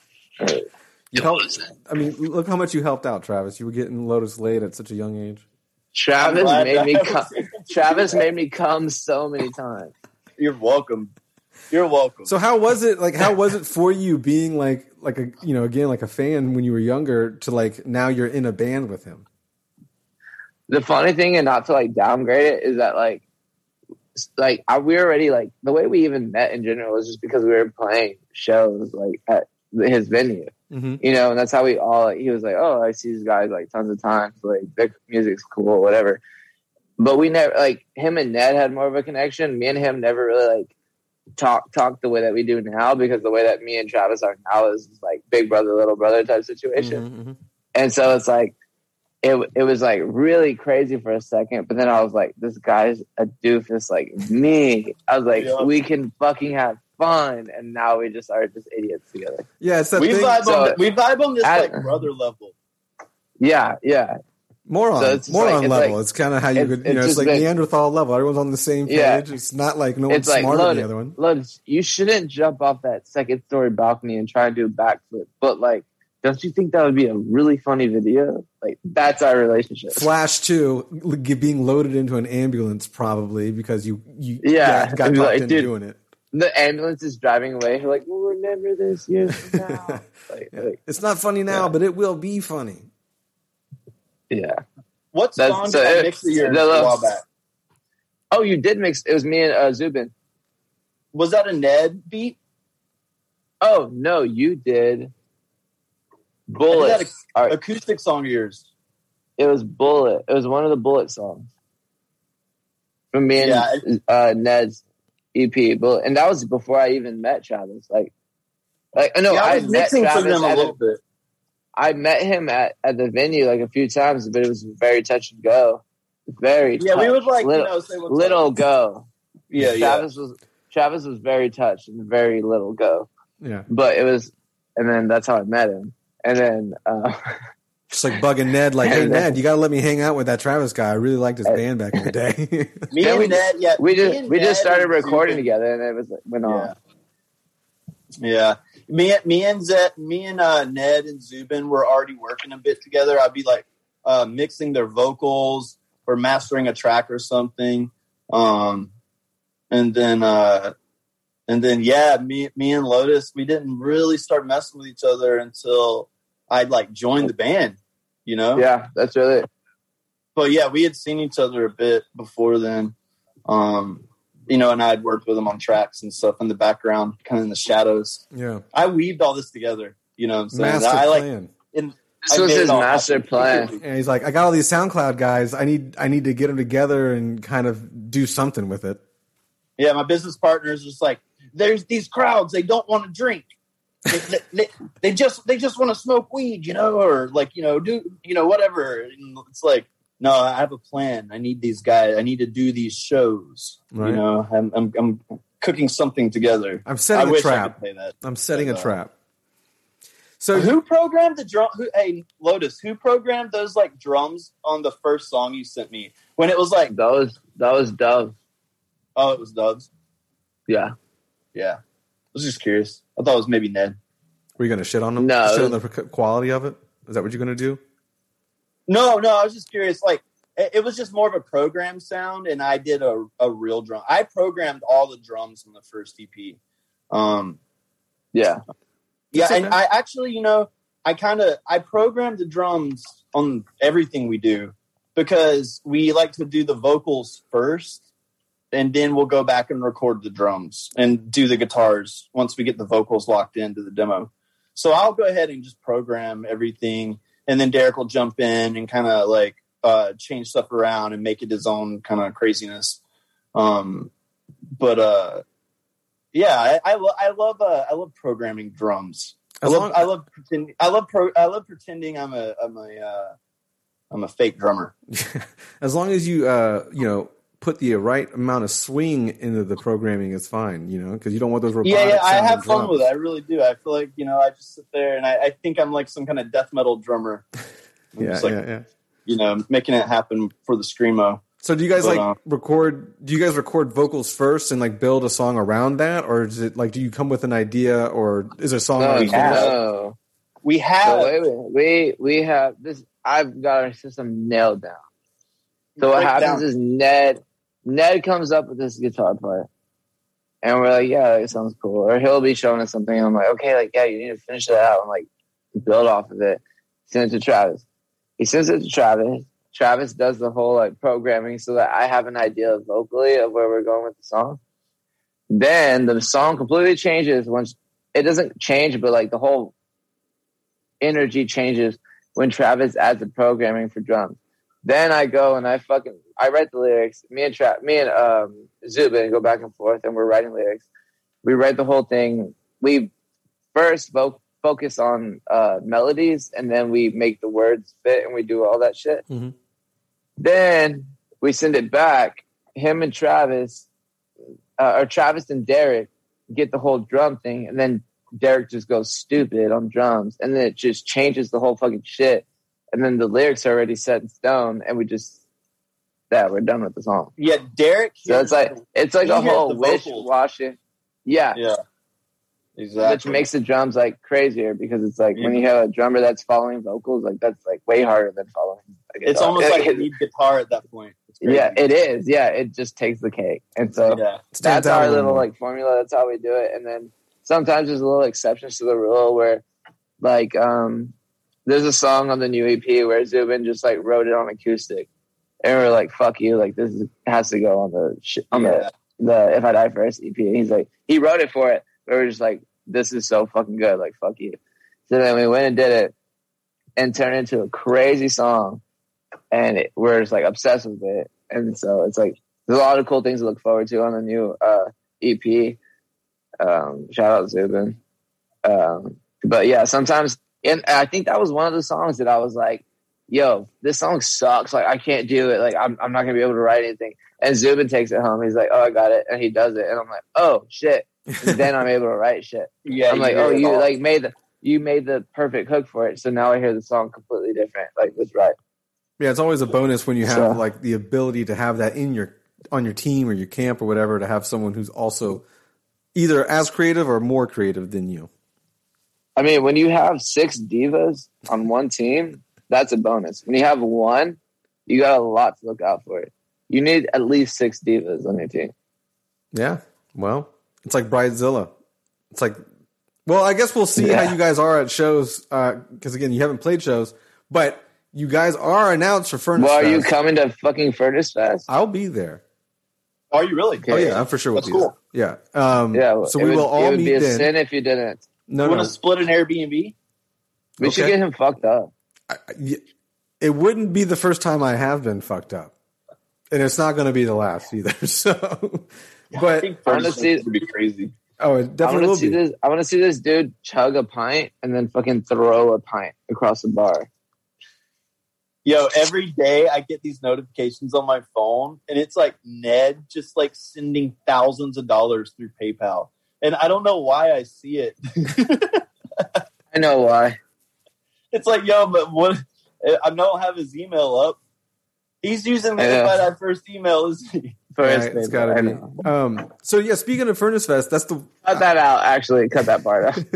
You helped, I mean, look how much you helped out, Travis. You were getting Lotus laid at such a young age. Travis glad made that me was- come. Travis made me come so many times. You're welcome. You're welcome. So how was it? Like, how was it for you being like, like a, you know, again, like a fan when you were younger to like now you're in a band with him? The funny thing, and not to like downgrade it, is that like, like I, we already like the way we even met in general was just because we were playing shows like at his venue. Mm-hmm. You know, and that's how we all, he was like, oh, I see these guys like tons of times, like their music's cool, whatever. But we never, like, him and Ned had more of a connection. Me and him never really like talk talk the way that we do now, because the way that me and Travis are now is like big brother, little brother type situation. Mm-hmm, mm-hmm. And so it's like, it it was like really crazy for a second, but then I was like, this guy's a doofus like me. I was like, Yeah. we can fucking have fun, and now we just are just idiots together. Yeah, it's that we thing. vibe so- on we vibe on this I- like brother level. Yeah, yeah. More on, So it's more like- on it's level. like- it's kind of how you it's- could, you it's know, it's just like been- Neanderthal level. Everyone's on the same page. Yeah. It's not like no one's It's like, smarter than look, the other one. look, you shouldn't jump off that second story balcony and try and do a backflip. But like, don't you think that would be a really funny video? Like, that's our relationship. Flash two, l- being loaded into an ambulance probably because you, you Yeah. got It'd be talked like, into dude, doing it. The ambulance is driving away. You're like, we'll remember this years from now. like, Yeah. like, It's not funny now, Yeah. but it will be funny. yeah. What That's- song so did I it- mix of yours the- a while back? Oh, you did mix. It was me and uh, Zubin. Was that a Ned beat? Oh no, you did. I did Bullet. that ac- All right. acoustic song of yours. It was Bullet. It was one of the Bullet songs from me and Yeah, uh, Ned's E P. Bullet, and that was before I even met Travis. Like, like no, yeah, I I was met mixing for Travis them a at little a, bit. I met him at, at the venue like a few times, but it was very touch and go. Very Yeah, we touch. would like little, you know say what's little up. go. Yeah, yeah. Travis was Travis was very touched and very little go. Yeah. But it was, and then that's how I met him. And then, uh, Just like bugging Ned, like, hey, And then- Ned, you got to let me hang out with that Travis guy. I really liked his And- band back in the day. Me Then and we- Ned, yeah, we me just and we just Ned started and recording Zubin- together, and it was like, went on. Yeah. Yeah. Me, me and Zed, me and uh, Ned and Zubin were already working a bit together. I'd be like uh, mixing their vocals or mastering a track or something. Um, and then, uh, and then, yeah, me, me and Lotus, we didn't really start messing with each other until I'd like joined the band, you know? Yeah, that's really it. But yeah, we had seen each other a bit before then. Um, you know, and I'd worked with him on tracks and stuff in the background, kind of in the shadows. yeah. I weaved all this together. You know what I'm saying? Master I like plan. in, This I was made his it all master happen. plan. And he's like, I got all these SoundCloud guys. I need, I need to get them together and kind of do something with it. Yeah, my business partner is just like, there's these crowds, they don't want to drink. they, they, they just they just want to smoke weed, you know, or like you know do you know whatever. And it's like, no, I have a plan. I need these guys. I need to do these shows. Right. You know, I'm, I'm I'm cooking something together. I'm setting I a wish I trap. could play that. I'm setting But, a uh, trap. So who programmed the drum? Who, hey, Lotus, who programmed those like drums on the first song you sent me when it was like, That was that was Dove. oh, it was Doves. Yeah. Yeah, I was just curious. I thought it was maybe Ned. were you going to shit on them? No. Shit on the quality of it? Is that what you're going to do? No, no, I was just curious. Like, it, it was just more of a program sound, and I did a, a real drum. I programmed all the drums on the first E P. Um, Yeah. yeah, That's and okay. I actually, you know, I kind of I programmed the drums on everything we do because we like to do the vocals first, and then we'll go back and record the drums and do the guitars once we get the vocals locked into the demo. So I'll go ahead and just program everything, and then Derek will jump in and kind of like uh, change stuff around and make it his own kind of craziness. Um, but uh, yeah, I, I, lo- I love uh, I love programming drums. I As love long- I love pretending I love pro- I love pretending I'm a I'm a uh, I'm a fake drummer. As long as you, uh, you know, put the right amount of swing into the programming, it's fine, you know, because you don't want those robotic Yeah, yeah, I sounding have fun drums. with it. I really do. I feel like, you know, I just sit there and I, I think I'm like some kind of death metal drummer. I'm Yeah, just like, yeah, yeah. you know, making it happen for the screamo. So do you guys But, like um, record? Do you guys record vocals first and like build a song around that, or is it like do you come with an idea, or is a song No, already have- finished? no. We So have wait, wait, we we have this. I've got our system nailed down. So what break happens down- is Ned Ned comes up with this guitar part, and we're like, yeah, it sounds cool. Or he'll be showing us something. And I'm like, okay, like yeah, you need to finish it out and like build off of it. Send it to Travis. He sends it to Travis. Travis does the whole like programming so that I have an idea vocally of where we're going with the song. Then the song completely changes once it doesn't change, but like the whole energy changes when Travis adds the programming for drums. Then I go and I fucking I write the lyrics. Me and Tra- me and um, Zubin go back and forth, and we're writing lyrics. We write the whole thing. We first vo- focus on uh, melodies, and then we make the words fit, and we do all that shit. Mhm. Then we send it back. Him and Travis, uh, or Travis and Derek, get the whole drum thing, and then Derek just goes stupid on drums, and then it just changes the whole fucking shit. And then the lyrics are already set in stone, and we just yeah, we're done with the song. yeah, Derek. So it's like it's like he a hears whole the wish vocals. washing, yeah, yeah, exactly. which makes the drums like crazier because it's like when you have a drummer that's following vocals, like that's like way harder than following. a It's guitar. almost like a lead guitar at that point. It's crazy. yeah, it is. Yeah, it just takes the cake, and so. yeah. Stands That's out a our little little more. like formula. That's how we do it. And then sometimes there's little exceptions to the rule where, like, um, there's a song on the new E P where Zubin just like wrote it on acoustic, and we're like, "Fuck you!" Like this is, has to go on the sh- on Yeah. the the If I Die First E P. And he's like, he wrote it for it. But we're just like, this is so fucking good. Like, fuck you. So then we went and did it, and turned it into a crazy song, and it, we're just like obsessed with it. And so it's like there's a lot of cool things to look forward to on the new uh, E P. Um, shout out Zubin. Um, but yeah, sometimes, and I think that was one of the songs that I was like, yo, this song sucks. Like, I can't do it. Like, I'm, I'm not going to be able to write anything. And Zubin takes it home. He's like, oh, I got it. And he does it. And I'm like, oh, shit. And then I'm able to write shit. Yeah, I'm like, hear oh, it you all. like made the, you made the perfect hook for it. So now I hear the song completely different. Like, it's right. Yeah, it's always a bonus when you have So- like the ability to have that in your on your team or your camp or whatever, to have someone who's also either as creative or more creative than you. I mean, when you have six divas on one team, that's a bonus. When you have one, you got a lot to look out for. You need at least six divas on your team. Yeah. Well, it's like Bridezilla. It's like, well, I guess we'll see Yeah. how you guys are at shows. Uh, cause again, you haven't played shows, but you guys are announced for Furnace Well, are you Fest. coming to fucking Furnace Fest? I'll be there. Are you really? Oh yeah, I'm for sure. We'll That's be cool. there. Yeah. Um, Yeah. so it we would, will all it would meet be a then. sin if you didn't. No, You no. want to split an Airbnb? We should Okay. get him fucked up. I- y- it wouldn't be the first time I have been fucked up, and it's not going to be the last either. So, I but think Honestly- Furnace would be crazy. Oh, it I definitely want will to see be. this. I want to see this dude chug a pint and then fucking throw a pint across the bar. Yo, every day I get these notifications on my phone, and it's like Ned just like sending thousands of dollars through PayPal, and I don't know why I see it. I know why. It's like, yo, but what? I don't have his email up. He's using me Yeah. by that first email, isn't he? First, Yeah, it's PayPal, gotta I be. know. Um, so yeah, speaking of Furnace Fest, that's the Cut that out. Actually, cut that part out.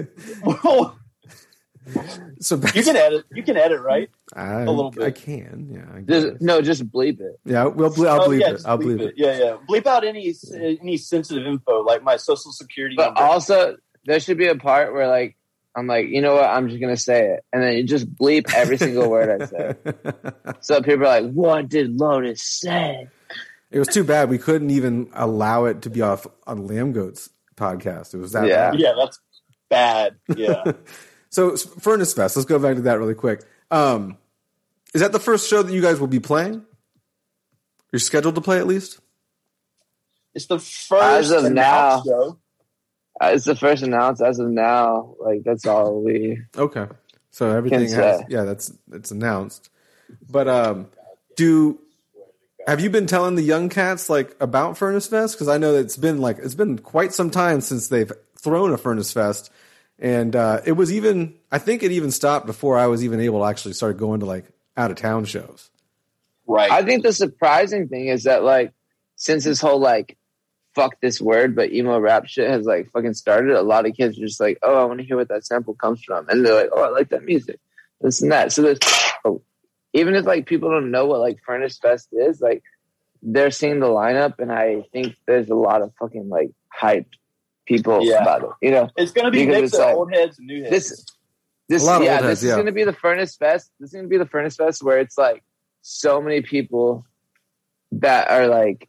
so You can edit. You can edit, right? I, a little bit. I can, yeah. I guess. Just, no, just bleep it. Yeah, we'll ble- I'll Oh, bleep yeah, it. just I'll bleep bleep it. Yeah, yeah. Bleep out any any sensitive info, like my social security But number. also, there should be a part where, like, I'm like, you know what? I'm just gonna say it, and then you just bleep every single word I say. So people are like, "What did Lotus say?" It was too bad we couldn't even allow it to be off on Lamb Goats podcast. It was that Yeah. bad. Yeah, that's bad. Yeah. So Furnace Fest, let's go back to that really quick. Um, is that the first show that you guys will be playing? You're scheduled to play at least? It's the first As of announced now. show. Uh, it's the first announced as of now. Like, that's all we. Okay. So everything Can has say. yeah, that's it's announced. But um do have you been telling the young cats like about Furnace Fest? Because I know that it's been like it's been quite some time since they've thrown a Furnace Fest. And uh, it was even I think it even stopped before I was even able to actually start going to like out of town shows. Right. I think the surprising thing is that, like, since this whole like fuck this word, but emo rap shit has like fucking started, a lot of kids are just like, oh, I want to hear what that sample comes from, and they're like, oh, I like that music, this and that. So there's oh, even if like people don't know what like Furnace Fest is, like they're seeing the lineup, and I think there's a lot of fucking like hyped people Yeah. about it. You know, It's going to be Because mixed it's of like- old heads and new heads. this this A lot of yeah, old this heads, is yeah. going to be the Furnace Fest. This is going to be the Furnace Fest where it's like so many people that are like,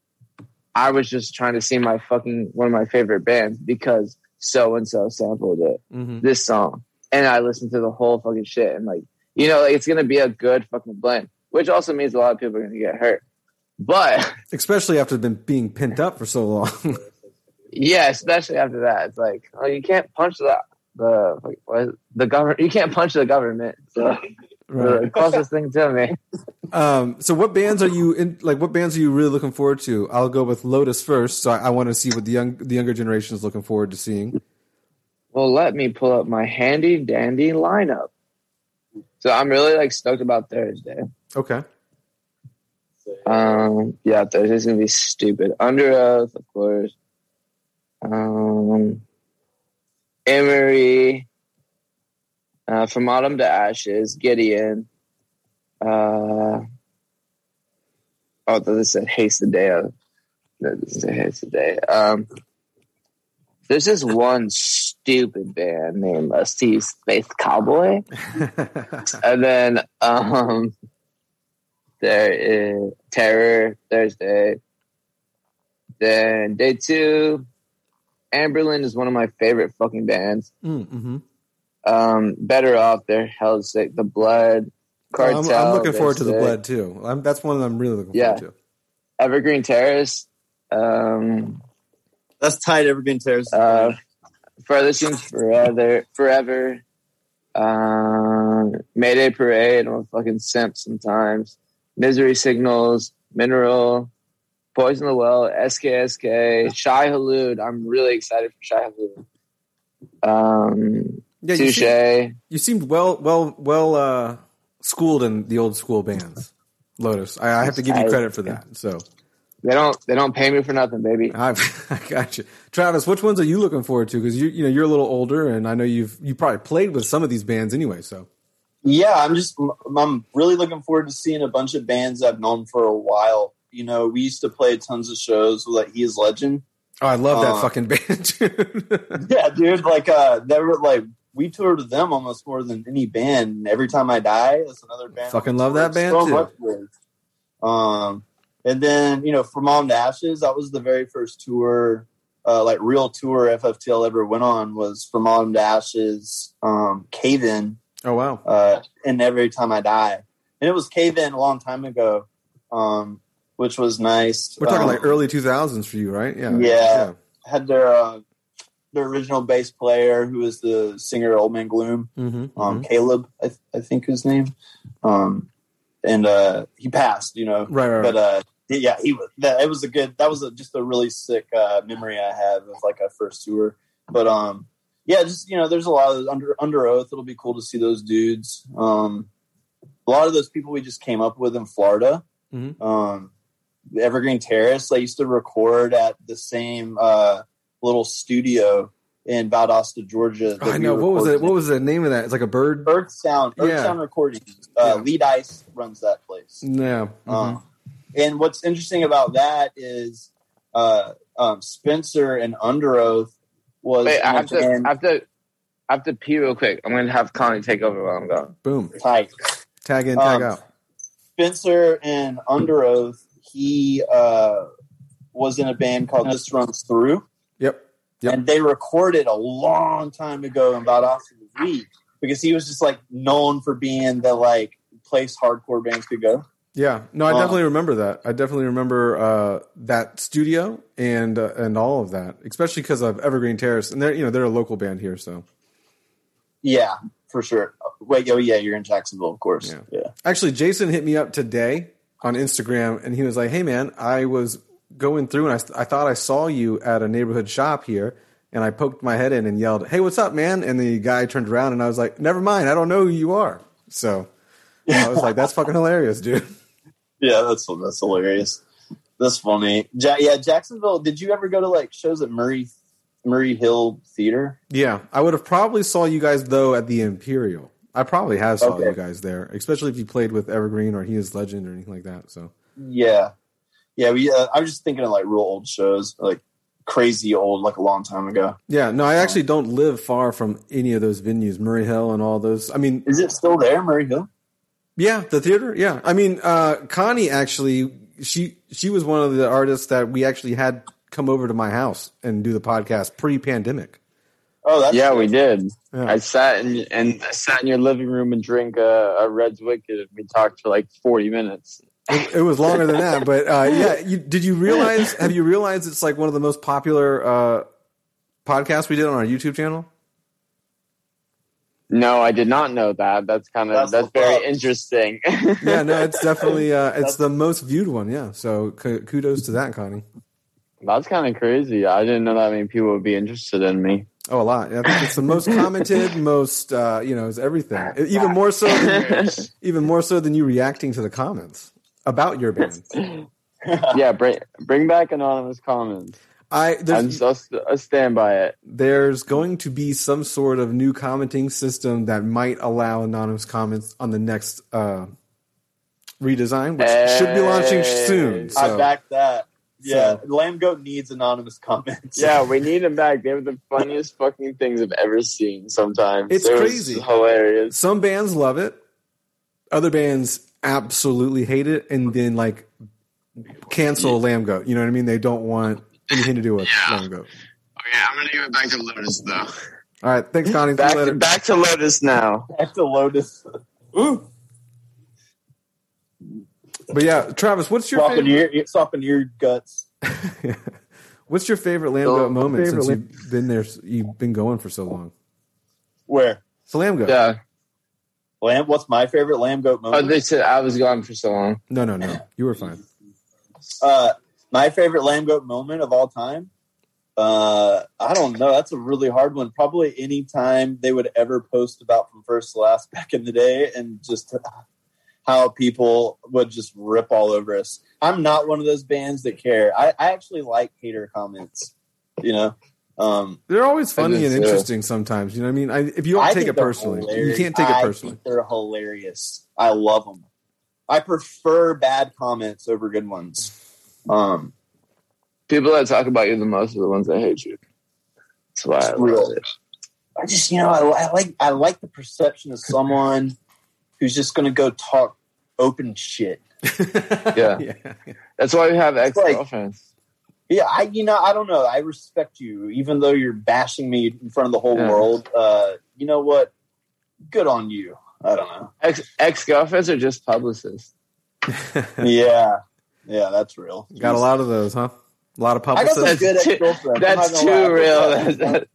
I was just trying to see my fucking one of my favorite bands because so and so sampled it, Mm-hmm. this song, and I listened to the whole fucking shit, and like, you know, like, it's gonna be a good fucking blend, which also means a lot of people are gonna get hurt. But Especially after been being pent up for so long. yeah, especially after that, it's like, oh, you can't punch the the like, what, the government. You can't punch the government. So Right. the closest thing to me. Um, so what bands are you in? Like, what bands are you really looking forward to? I'll go with Lotus first. So I, I want to see what the young, the younger generation is looking forward to seeing. Well, let me pull up my handy dandy lineup. So I'm really like stoked about Thursday. Okay. Um, yeah, Thursday's gonna be stupid. Under Oath, of course. Um, Emery, uh, From Autumn to Ashes, Gideon. Uh, oh, this said Haste the Day. Of, no, this said Haste the Day. Um, there's this one stupid band named uh, Steve's Faith Cowboy, and then um. There is Terror Thursday. Then day two, Amberlin is one of my favorite fucking bands. Mm-hmm. Um, Better Off, they're hell sick. The Blood, Cartel. I'm, I'm looking they're forward to the sick. Blood too. I'm, that's one that I'm really looking Yeah. forward Evergreen Terrace. Um, That's tight. Evergreen Terrace. uh, Further Seems Forever. Forever. Um, Mayday Parade. I'm a fucking simp sometimes. Misery Signals, Mineral, Poison the Well, S K S K, Shai Hulud. I'm really excited for Shai Hulud. Um, Yeah, you Touche. to. You seemed well, well, well uh, schooled in the old school bands. Lotus, I, I have to give you I- credit for that. So They don't. They don't pay me for nothing, baby. I've, I got you, Travis. Which ones are you looking forward to? Because you, you know, you're a little older, and I know you've you probably played with some of these bands anyway. So Yeah, I'm just I'm really looking forward to seeing a bunch of bands I've known for a while. You know, we used to play tons of shows with like He Is Legend. oh, I love that Uh, fucking band, dude. Yeah, dude, like uh they were like we toured with them almost more than any band. And Every Time I Die, that's another band. Fucking we love toured that band, so too. much with. Um and then, you know, From Mom to Ashes, that was the very first tour, uh like real tour F F T L ever went on was From Mom to Ashes, um, Cave In. Oh wow, uh, and Every Time I Die. And it was Cave In a long time ago, um, which was nice. we're talking um, like early two thousands for you, right? Yeah, Yeah. Had their uh, the original bass player, who was the singer of Old Man Gloom, Mm-hmm, um, mm-hmm. Caleb, I, th- I think his name. Um, and uh, he passed, you know. Right, right, right. But uh, yeah, he was. That it was a good. That was a, just a really sick uh, memory I have of like our first tour. But um, yeah, just you know, there's a lot of under under oath. It'll be cool to see those dudes. Um, a lot of those people we just came up with in Florida. Mm-hmm. Um, Evergreen Terrace. I used to record at the same uh, little studio in Valdosta, Georgia. Oh, I know. What was it? What was the name of that? It's like a bird. Earth Sound. Earth Yeah. Sound Recordings. Uh, Yeah. Lead Ice runs that place. Yeah. Mm-hmm. Um, and what's interesting about that is uh, um, Spencer and Under Oath was. Wait, I have to, band- I have to, I have to pee real quick. I'm gonna have Connie take over while I'm gone. Boom. tight. Tag in, tag Um, out. Spencer and Under Oath. He uh, was in a band called This Runs Through. Yep. Yep. And they recorded a long time ago in Valdosta Week because he was just like known for being the like place hardcore bands could go. Yeah, no, I Um, definitely remember that. I definitely remember uh, that studio and uh, and all of that, especially because of Evergreen Terrace, and they're you know they're a local band here, so Yeah, for sure. Wait, oh yeah, you're in Jacksonville, of course. Yeah. Yeah. actually, Jason hit me up today on Instagram, and he was like, "Hey, man, I was going through, and I I thought I saw you at a neighborhood shop here." And I poked my head in and yelled, "Hey, what's up, man?" And the guy turned around, and I was like, "Never mind, I don't know who you are." So I was like, "That's fucking hilarious, dude." Yeah, that's that's hilarious. That's funny. Ja- yeah, Jacksonville. Did you ever go to like shows at Murray Murray Hill Theater? Yeah, I would have probably saw you guys though at the Imperial. I probably have saw Okay. you guys there, especially if you played with Evergreen or He Is Legend or anything like that. So Yeah, yeah. We. Uh, I was just thinking of like real old shows, like crazy old, like a long time ago. yeah, no, I actually don't live far from any of those venues, Murray Hill and all those. I mean, Is it still there, Murray Hill? yeah, the theater. Yeah, I mean, uh, Connie actually, she she was one of the artists that we actually had come over to my house and do the podcast pre-pandemic. Oh, that's Yeah, true. we did. Yeah. I sat in and I sat in your living room and drank a, a Red's Wicked, and we talked for like forty minutes. It, it was longer than that, but uh, yeah. You, did you realize? Have you realized it's like one of the most popular uh, podcasts we did on our YouTube channel? No, I did not know that. That's kind of That's that's, what's very up. interesting. Yeah, no, it's definitely uh, it's the most viewed one. Yeah, so k- kudos to that, Connie. That's kind of crazy. I didn't know that many people would be interested in me. Oh, a lot. I think it's the most commented, most uh, you know, it's everything. Even more so, than, even more so than you reacting to the comments about your band. Yeah, bring bring back anonymous comments. I I'm there's just I'll stand by it. there's going to be some sort of new commenting system that might allow anonymous comments on the next uh, redesign, which should be launching soon. I So. back that. Yeah, So- Lamb Goat needs anonymous comments. Yeah, we need them back. They were the funniest fucking things I've ever seen. Sometimes It's It was crazy. hilarious. Some bands love it. Other bands absolutely hate it and then like cancel Lamb Goat. You know what I mean? They don't want anything to do with Yeah. Lamb Goat. Okay, I'm gonna give it back to Lotus though. All right. Thanks, Connie. See you Back later. to, back to Lotus now. Back to Lotus. Ooh, But yeah, Travis, what's your swapping favorite, your swapping your guts. what's your favorite Lamb Oh, Goat moment favorite since you've been there? You've been going for so long. Where It's Lamb Goat. Yeah. Lamb? What's my favorite Lamb Goat Oh, moment? they said I was gone for so long. No, no, no. You were fine. Uh, my favorite Lamb Goat moment of all time. Uh, I don't know. That's a really hard one. Probably any time they would ever post about From First to Last back in the day, and just how people would just rip all over us. I'm not one of those bands that care. I, I actually like hater comments. You know, um, They're always funny I and do, too. interesting sometimes. You know what I mean? I, if you don't I take think it they're personally, you hilarious. can't take it I personally. think they're hilarious. I love them. I prefer bad comments over good ones. Um, People that talk about you the most are the ones that hate you. That's why I Real. love it. I just, you know, I, I like I like the perception of someone who's just going to go talk open shit. Yeah. yeah. That's why we have ex girlfriends. Yeah, I, you know, I don't know. I respect you, even though you're bashing me in front of the whole Yeah. world. Uh, you know what? Good on you. I don't know. Ex ex girlfriends are just publicists. Yeah, yeah, that's real. Got a lot of those, huh? A lot of I got some publicists. good That's too- ex-girlfriends. I'm That's not gonna too lie. real. That's,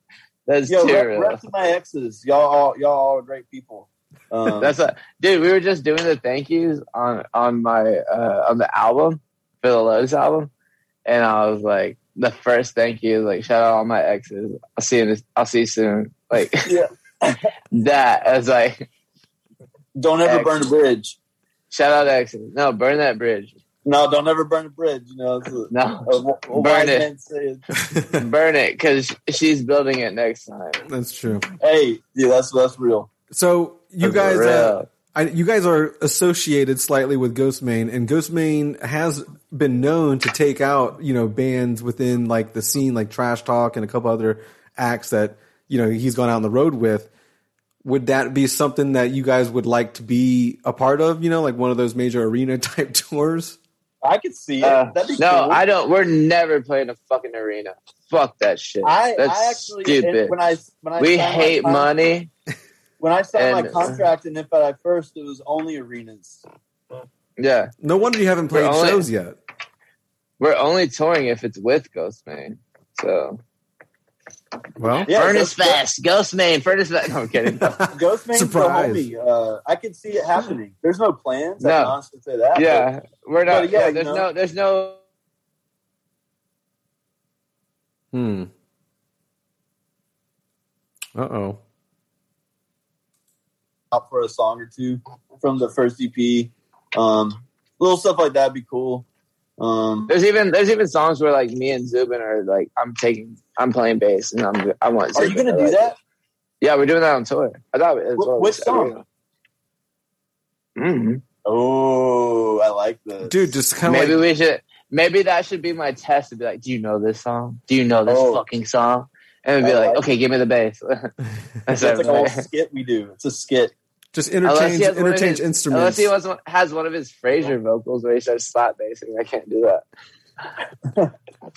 That's Yo, too rep, real. rep to my exes. Y'all, all, y'all all are great people. Um, That's a dude. We were just doing the thank yous on on my uh, on the album for the Lotus album, and I was like, the first thank you, like shout out all my exes. I'll see you. This, I'll see you soon. Like yeah. that as like Don't ever Ex. burn a bridge. shout out exes. No, burn that bridge. No, don't ever burn a bridge. You know, it's a, No, a, a Burn wise it. man said, burn it because she's building it next time. That's true. "Hey, yeah, that's that's real." So you That's guys, real. uh, I, you guys are associated slightly with Ghostmane, and Ghostmane has been known to take out, you know, bands within like the scene, like Trash Talk and a couple other acts that, you know, he's gone out on the road with. Would that be something that you guys would like to be a part of? You know, like one of those major arena type tours? I could see it. Uh, That'd be no, cool. I don't. We're never playing a fucking arena. Fuck that shit. I, That's I actually stupid. when I when I We signed hate my con- money. When I signed my and- contract in If at first, it was only arenas. Yeah, No wonder you haven't played We're only- shows yet. we're only touring if it's with Ghostmane. So Well, Yeah, Furnace Ghost- Fest, Ghostmane, Furnace Fest. No, I'm kidding. Ghostmane's the Surprise. homie. Uh, I could see it happening. There's no plans. I No. can honestly say that. yeah, we're not. but yeah, Yeah, you there's know. no. There's no. hmm. Uh oh. Out for a song or two from the first E P. Um, little stuff like that would be cool. Um, There's even there's even songs where like me and Zubin are like I'm taking I'm playing bass and I'm I want. are you Zubin gonna to, do like- that? Yeah, we're doing that on tour. I thought it was Wh- which song? Mm-hmm. Oh, I like this, Dude, just kind of Maybe like, we should. Maybe that should be my test to be like, do you know this song? Do you know this Oh. fucking song? And we'd be I like, like okay, give me the bass. It's That's like a whole everything. skit we do. It's a skit. just Unless interchange he has one of interchange his- instruments. Unless he was, has one of his Frasier vocals where he starts slap bassing. I can't do that.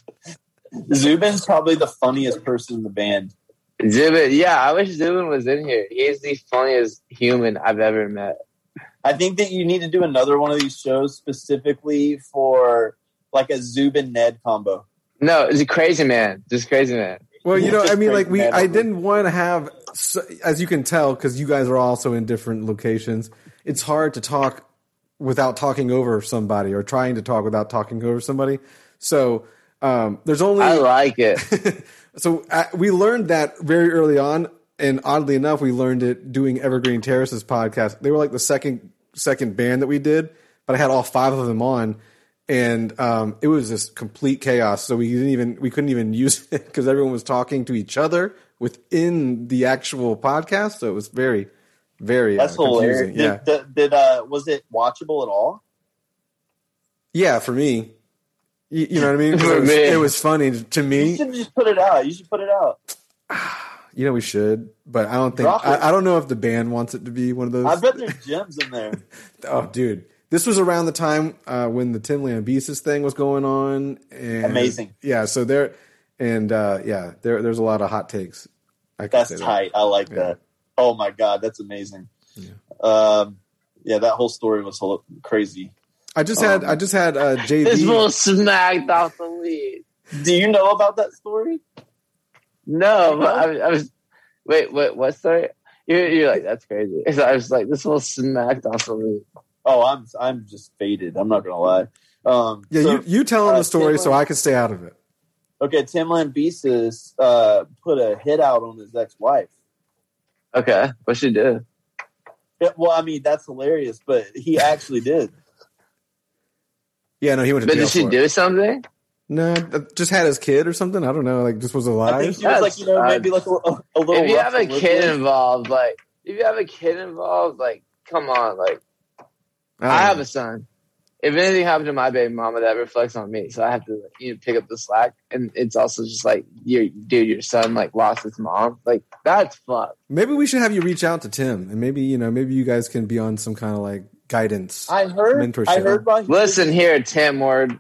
Zubin's probably the funniest person in the band. Zubin, yeah, I wish Zubin was in here. He's the funniest human I've ever met. I think that you need to do another one of these shows specifically for like a Zubin Ned combo. No, it's a crazy man. Just crazy man. Well, you know, Just I mean, like we, crazy I man. didn't want to have, so, as you can tell, because you guys are also in different locations. It's hard to talk without talking over somebody, or trying to talk without talking over somebody. So um, there's only. I like it. so uh, we learned that very early on, and oddly enough, we learned it doing Evergreen Terraces podcast. They were like the second second band that we did, but I had all five of them on. And um, it was just complete chaos. So we didn't even we couldn't even use it because everyone was talking to each other within the actual podcast. So it was very, very That's uh, hilarious. confusing. Yeah, Did, did, did uh, was it watchable at all? yeah. For me, you, you know what I mean? 'Cause For it, was, me. it was funny to You me. should just put it out. You should put it out. You know, we should, but I don't think Drop it. I, I don't know if the band wants it to be one of those. I bet there's gems in there. Oh, dude. This was around the time uh, when the Tim Lambesis thing was going on. And, Amazing. Yeah, so there, and uh, yeah, there, there's a lot of hot takes. I can That's say that. tight. I like Yeah. that. Oh my god, that's amazing. Yeah, um, yeah that whole story was hol- crazy. I just had, Um, I just had uh, J This B. fool smacked off the lead. Do you know about that story? No, but I, I was. Wait, what? What story? You're, you're like that's crazy. So I was like, this fool smacked off the lead. Oh, I'm I'm just faded. I'm not gonna lie. Um, Yeah, so- you, you tell him uh, the story Tim so Lam- I can stay out of it. Okay, Tim Lambesis uh, put a hit out on his ex-wife. Okay, what she do? Yeah, well, I mean that's hilarious, but he actually did. Yeah, no, he went to But jail did she for do it. something? No, uh, just had his kid or something. I don't know. Like, just was I alive. think she was like, you know, That's- maybe like a, a, a little. If you rough have a to live kid with. involved, like if you have a kid involved, like come on, like I, I have a son. If anything happened to my baby mama, that reflects on me. So I have to, you know, pick up the slack. And it's also just like, your dude, your son like lost his mom. Like that's fucked. Maybe we should have you reach out to Tim, and maybe you know, maybe you guys can be on some kind of like guidance. I heard. mentorship. I heard while he Listen was, here, Tim Ward.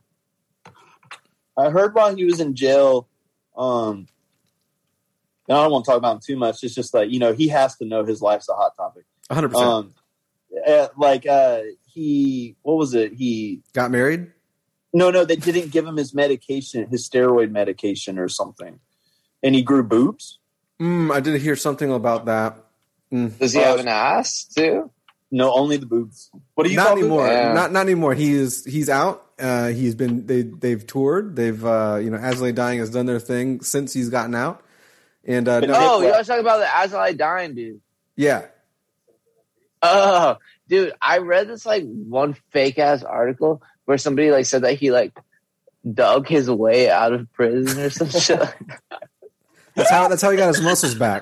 I heard while he was in jail. Um, and I don't want to talk about him too much. It's just like, you know, he has to know his life's a hot topic. one hundred percent. Um, uh, like uh, he, what was it? He Got married. no, no, they didn't give him his medication, his steroid medication or something, and he grew boobs. Mm, I did hear something about that. Mm. Does he have an ass too? No, only the boobs. What do you Not call anymore. Yeah. Not not anymore. He is he's out. Uh, he's been they they've toured. They've uh, you know As I Lay Dying has done their thing since he's gotten out. And uh, But no, Oh, what? you guys talking about the As I Lay Dying, dude? yeah, Oh, dude, I read this like one fake ass article where somebody like said that he like dug his way out of prison or some shit. that's how that's how he got his muscles back.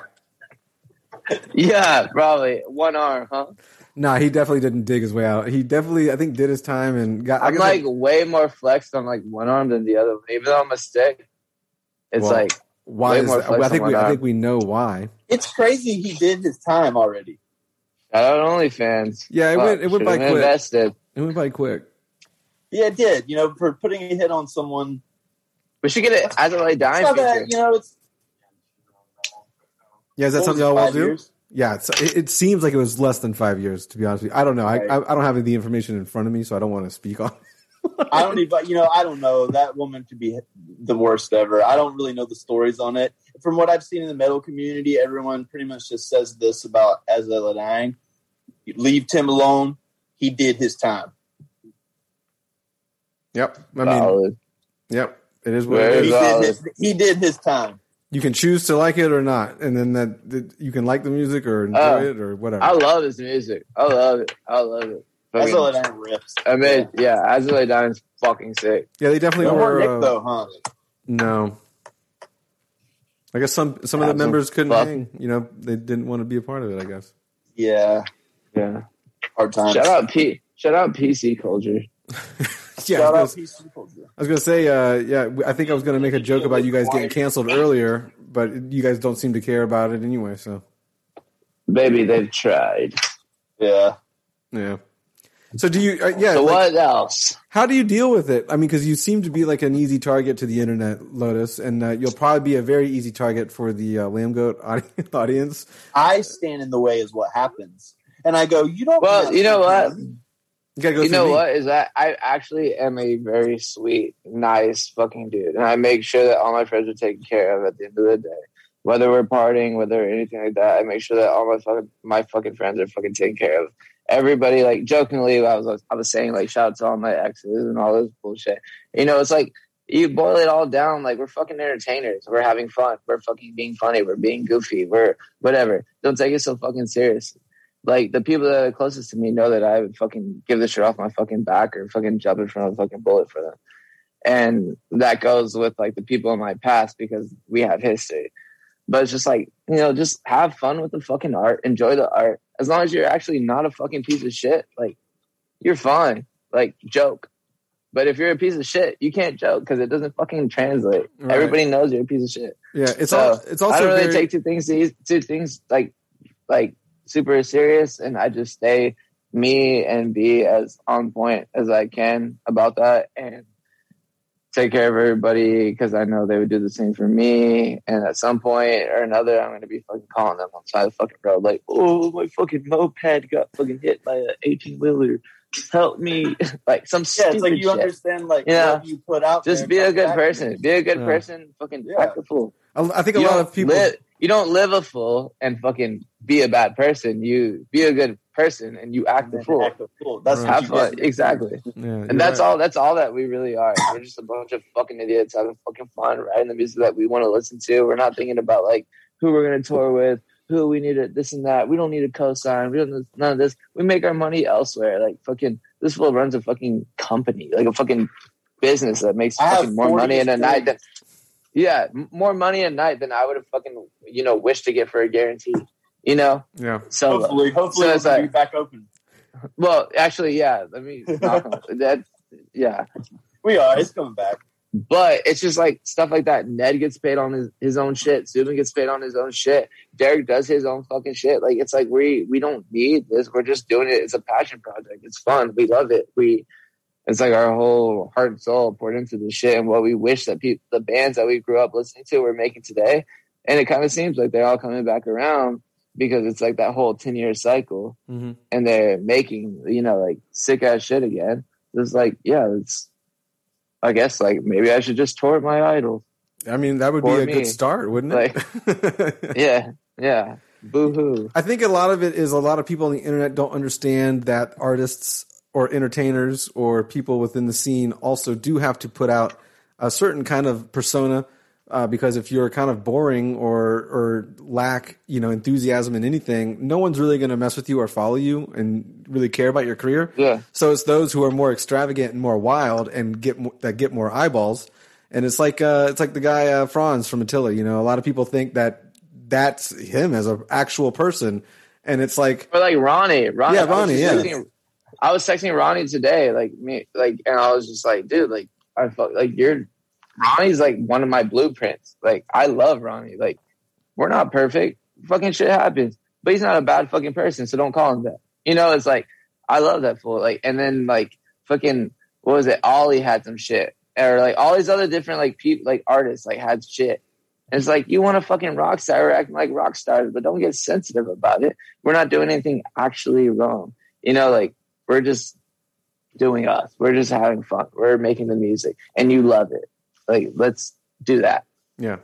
Yeah, probably one arm, huh? Nah, he definitely didn't dig his way out. He definitely, I think, did his time and got. I I'm guess like way more flexed on like one arm than the other. Even though I'm a stick, it's Well, like why way is more that? flex I think on we one I arm. think we know why. It's crazy he did his time already. shout out OnlyFans. Yeah, it Fuck, went it went by should've quick. invested. It went by quick. Yeah, it did. You know, for putting a hit on someone. We should get it As I Lay It's Dying not that, feature. you know, it's Yeah, is that what something was y'all it, will five do? years? Yeah, it's, it, it seems like it was less than five years. To be honest with you, I don't know. Right. I, I I don't have the information in front of me, so I don't want to speak on. I don't even, you know, I don't know. That woman could be the worst ever. I don't really know the stories on it. From what I've seen in the metal community, everyone pretty much just says this about As I Lay Dying. Leave Tim alone. He did his time. Yep, I mean, Solid. yep, it is what Very it He is. valid. did his, he did his time. You can choose to like it or not, and then that, that you can like the music or enjoy Oh. it or whatever. I love his music. I love it. I love it. As I Fucking- Lay Dying rips. I mean, yeah, As I Lay Dying is fucking sick. yeah, they definitely No more were. Nick uh, though, huh? No, I guess some some of the Have some members couldn't fun. hang. You know, they didn't want to be a part of it. I guess. Yeah, Yeah. hard times. Shout out P. Shout out P C culture. Yeah, Shout I out was, gonna, P C Culture. I was gonna say, uh, yeah, I think I was gonna make a joke about you guys getting canceled earlier, but you guys don't seem to care about it anyway. So Baby, they've tried. Yeah. yeah. So do you? Uh, yeah. So like, what else? how do you deal with it? I mean, because you seem to be like an easy target to the internet, Lotus, and uh, you'll probably be a very easy target for the uh, Lamb Goat audi- audience. I stand in the way is what happens. And I go, you don't Well, have you know to- what? You gotta go You through know me. what is that? I actually am a very sweet, nice fucking dude, and I make sure that all my friends are taken care of at the end of the day. Whether we're partying, whether anything like that, I make sure that all my fucking my fucking friends are fucking taken care of. Everybody, like jokingly, I was I was saying like shout out to all my exes and all this bullshit. You know, it's like you boil it all down. Like we're fucking entertainers. We're having fun. We're fucking being funny. We're being goofy. We're whatever. Don't take it so fucking seriously. Like the people that are closest to me know that I would fucking give the shit off my fucking back or fucking jump in front of a fucking bullet for them. And that goes with like the people in my past because we have history. But it's just like, you know, just have fun with the fucking art. Enjoy the art. As long as you're actually not a fucking piece of shit, like you're fine. Like joke. But if you're a piece of shit, you can't joke because it doesn't fucking translate. Right. Everybody knows you're a piece of shit. Yeah, it's So, all. It's also I don't really very, take two things two things like like super serious, and I just stay me and be as on point as I can about that and take care of everybody because I know they would do the same for me. And at some point or another, I'm going to be fucking calling them on the side of the fucking road like, oh, my fucking moped got fucking hit by an eighteen wheeler. Help me. Like some Yeah, stupid it's like you shit. understand like Yeah. what you put out Just there be a comes good back. person. Be a good Yeah. person. Fucking Yeah. act a fool. I think a You lot don't of people. live, you don't live a fool and fucking be a bad person. You be a good person and you act And the then fool. act a fool. That's Right. what Have you fun. get. Exactly. Yeah, you're And that's right. all that's all that we really are. We're just a bunch of fucking idiots having fucking fun, writing the music that we want to listen to. We're not thinking about like who we're gonna tour with, who we need it, this and that. We don't need a cosign. We don't need none of this. We make our money elsewhere. Like fucking this fool runs a fucking company, like a fucking business that makes I have fucking more forty money in a night than experience. yeah, m- more money a night than I would have fucking you know wished to get for a guarantee. You know? Yeah. So Hopefully, hopefully so we'll it's like- be back open. well, actually, yeah. Let me knock on that. Yeah. We are. It's coming back. But it's just like stuff like that. Ned gets paid on his, his own shit. Zubin gets paid on his own shit. Derek does his own fucking shit. Like it's like we we don't need this. We're just doing it. It's a passion project. It's fun. We love it. We it's like our whole heart and soul poured into this shit and what we wish that people, the bands that we grew up listening to were making today. And it kind of seems like they're all coming back around because it's like that whole ten year cycle Mm-hmm. and they're making, you know, like sick ass shit again. It's like, yeah, it's, I guess like maybe I should just tour my idols. I mean, that would For be a me. good start, wouldn't it? Yeah, yeah. Boo-hoo. I think a lot of it is a lot of people on the internet don't understand that artists or entertainers or people within the scene also do have to put out a certain kind of persona. Uh, because if you're kind of boring or or lack, you know, enthusiasm in anything, no one's really going to mess with you or follow you and really care about your career. Yeah. So it's those who are more extravagant and more wild and get mo- that get more eyeballs. And it's like uh, it's like the guy uh, Franz from Attila. You know, a lot of people think that that's him as an actual person, and it's like Or like Ronnie. Ronnie Yeah, I was Ronnie, just yeah. texting- I was texting Ronnie today, like me, like, and I was just like, dude, like, I felt like you're. Ronnie's like one of my blueprints. Like, I love Ronnie. Like, we're not perfect. Fucking shit happens. But he's not a bad fucking person, so don't call him that. You know, it's like, I love that fool. Like, and then like fucking, what was it? Ollie had some shit. Or like all these other different like people, like artists, like had shit. And it's like, you want a fucking rock star, we're acting like rock stars, but don't get sensitive about it. We're not doing anything actually wrong. You know, like, we're just doing us. We're just having fun. We're making the music, and you love it. Like, let's do that. yeah,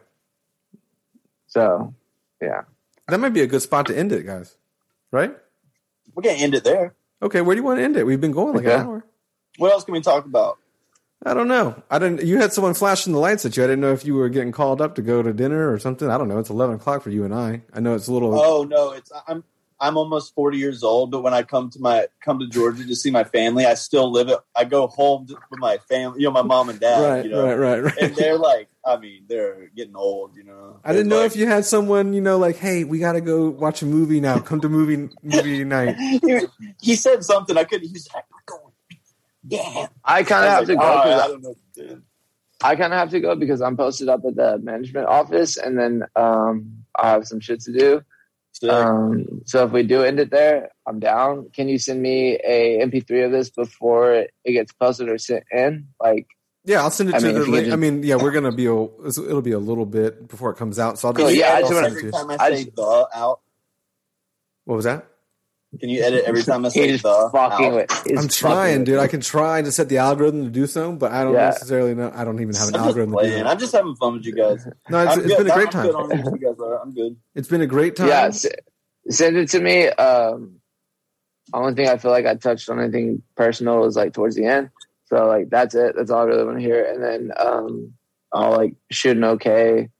So, yeah. that might be a good spot to end it, guys. Right? We're gonna end it there. Okay, where do you want to end it? We've been going like Okay. an hour. What else can we talk about? I don't know. I didn't. You had someone flashing the lights at you. I didn't know if you were getting called up to go to dinner or something. I don't know. It's eleven o'clock for you and I. I know it's a little. Oh no, it's I'm I'm almost forty years old, but when I come to my come to Georgia to see my family, I still live it. I go home to, with my family, you know, my mom and dad, right, you know, right, right, right. and they're like, I mean, they're getting old, you know. I didn't They're know like- if you had someone, you know, like, hey, we got to go watch a movie now. Come to movie movie night. he, he said something. I couldn't. He's like, we're going. Damn. I kind of I have was to like, go. all right, 'cause I don't know what to do. I kind of have to go because I'm posted up at the management office, and then um, I have some shit to do. Sick. Um, so if we do end it there, I'm down. Can you send me a M P three of this before it gets posted or sent in? Like, Yeah, I'll send it I to mean, the if you link. could I just- mean, yeah, we're gonna be a. It'll be a little bit before it comes out. So I'll Cool, just, yeah, I I'll just send wanna- it to every you. time I I say just- the out. What was that? Can you edit every time I say he's the fucking out? with. he's I'm fucking trying, with dude. me. I can try to set the algorithm to do so, but I don't Yeah. necessarily know. I don't even have an I'm just algorithm to do playing. that. I'm just having fun with you guys. No, it's, I'm it's good. been a great I'm time. good on what you guys are. I'm good. It's been a great time. Yeah, s- send it to me. Um, only thing I feel like I touched on anything personal was like towards the end. So like that's it. That's all I really want to hear. And then um, I'll like shoot an okay.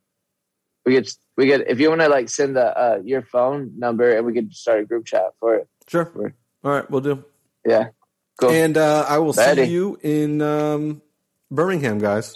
We get we get if you want to like send the uh, your phone number and we could start a group chat for it. Sure. For, All right, we'll do. yeah, cool. And uh, I will Ready. see you in um, Birmingham, guys.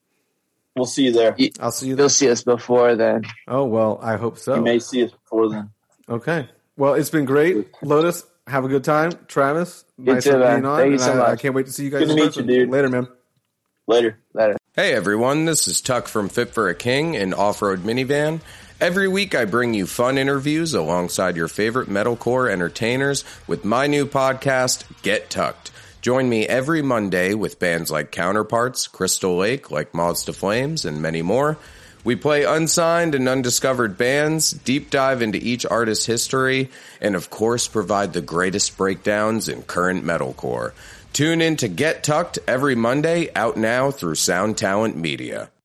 We'll see you there. You- I'll see you there. You'll see us before then. Oh well, I hope so. You may see us before then. Okay. Well, it's been great. Lotus, have a good time. Travis, You nice too, being man. on. Thank you and so I, much. I can't wait to see you guys. Good to in meet person. you, dude. Later, man. Later. Later. Hey everyone, this is Tuck from Fit for a King and Off-Road Minivan. Every week I bring you fun interviews alongside your favorite metalcore entertainers with my new podcast, Get Tucked. Join me every Monday with bands like Counterparts, Crystal Lake, like Moths to Flames, and many more. We play unsigned and undiscovered bands, deep dive into each artist's history, and of course provide the greatest breakdowns in current metalcore. Tune in to Get Tucked every Monday, out now through Sound Talent Media.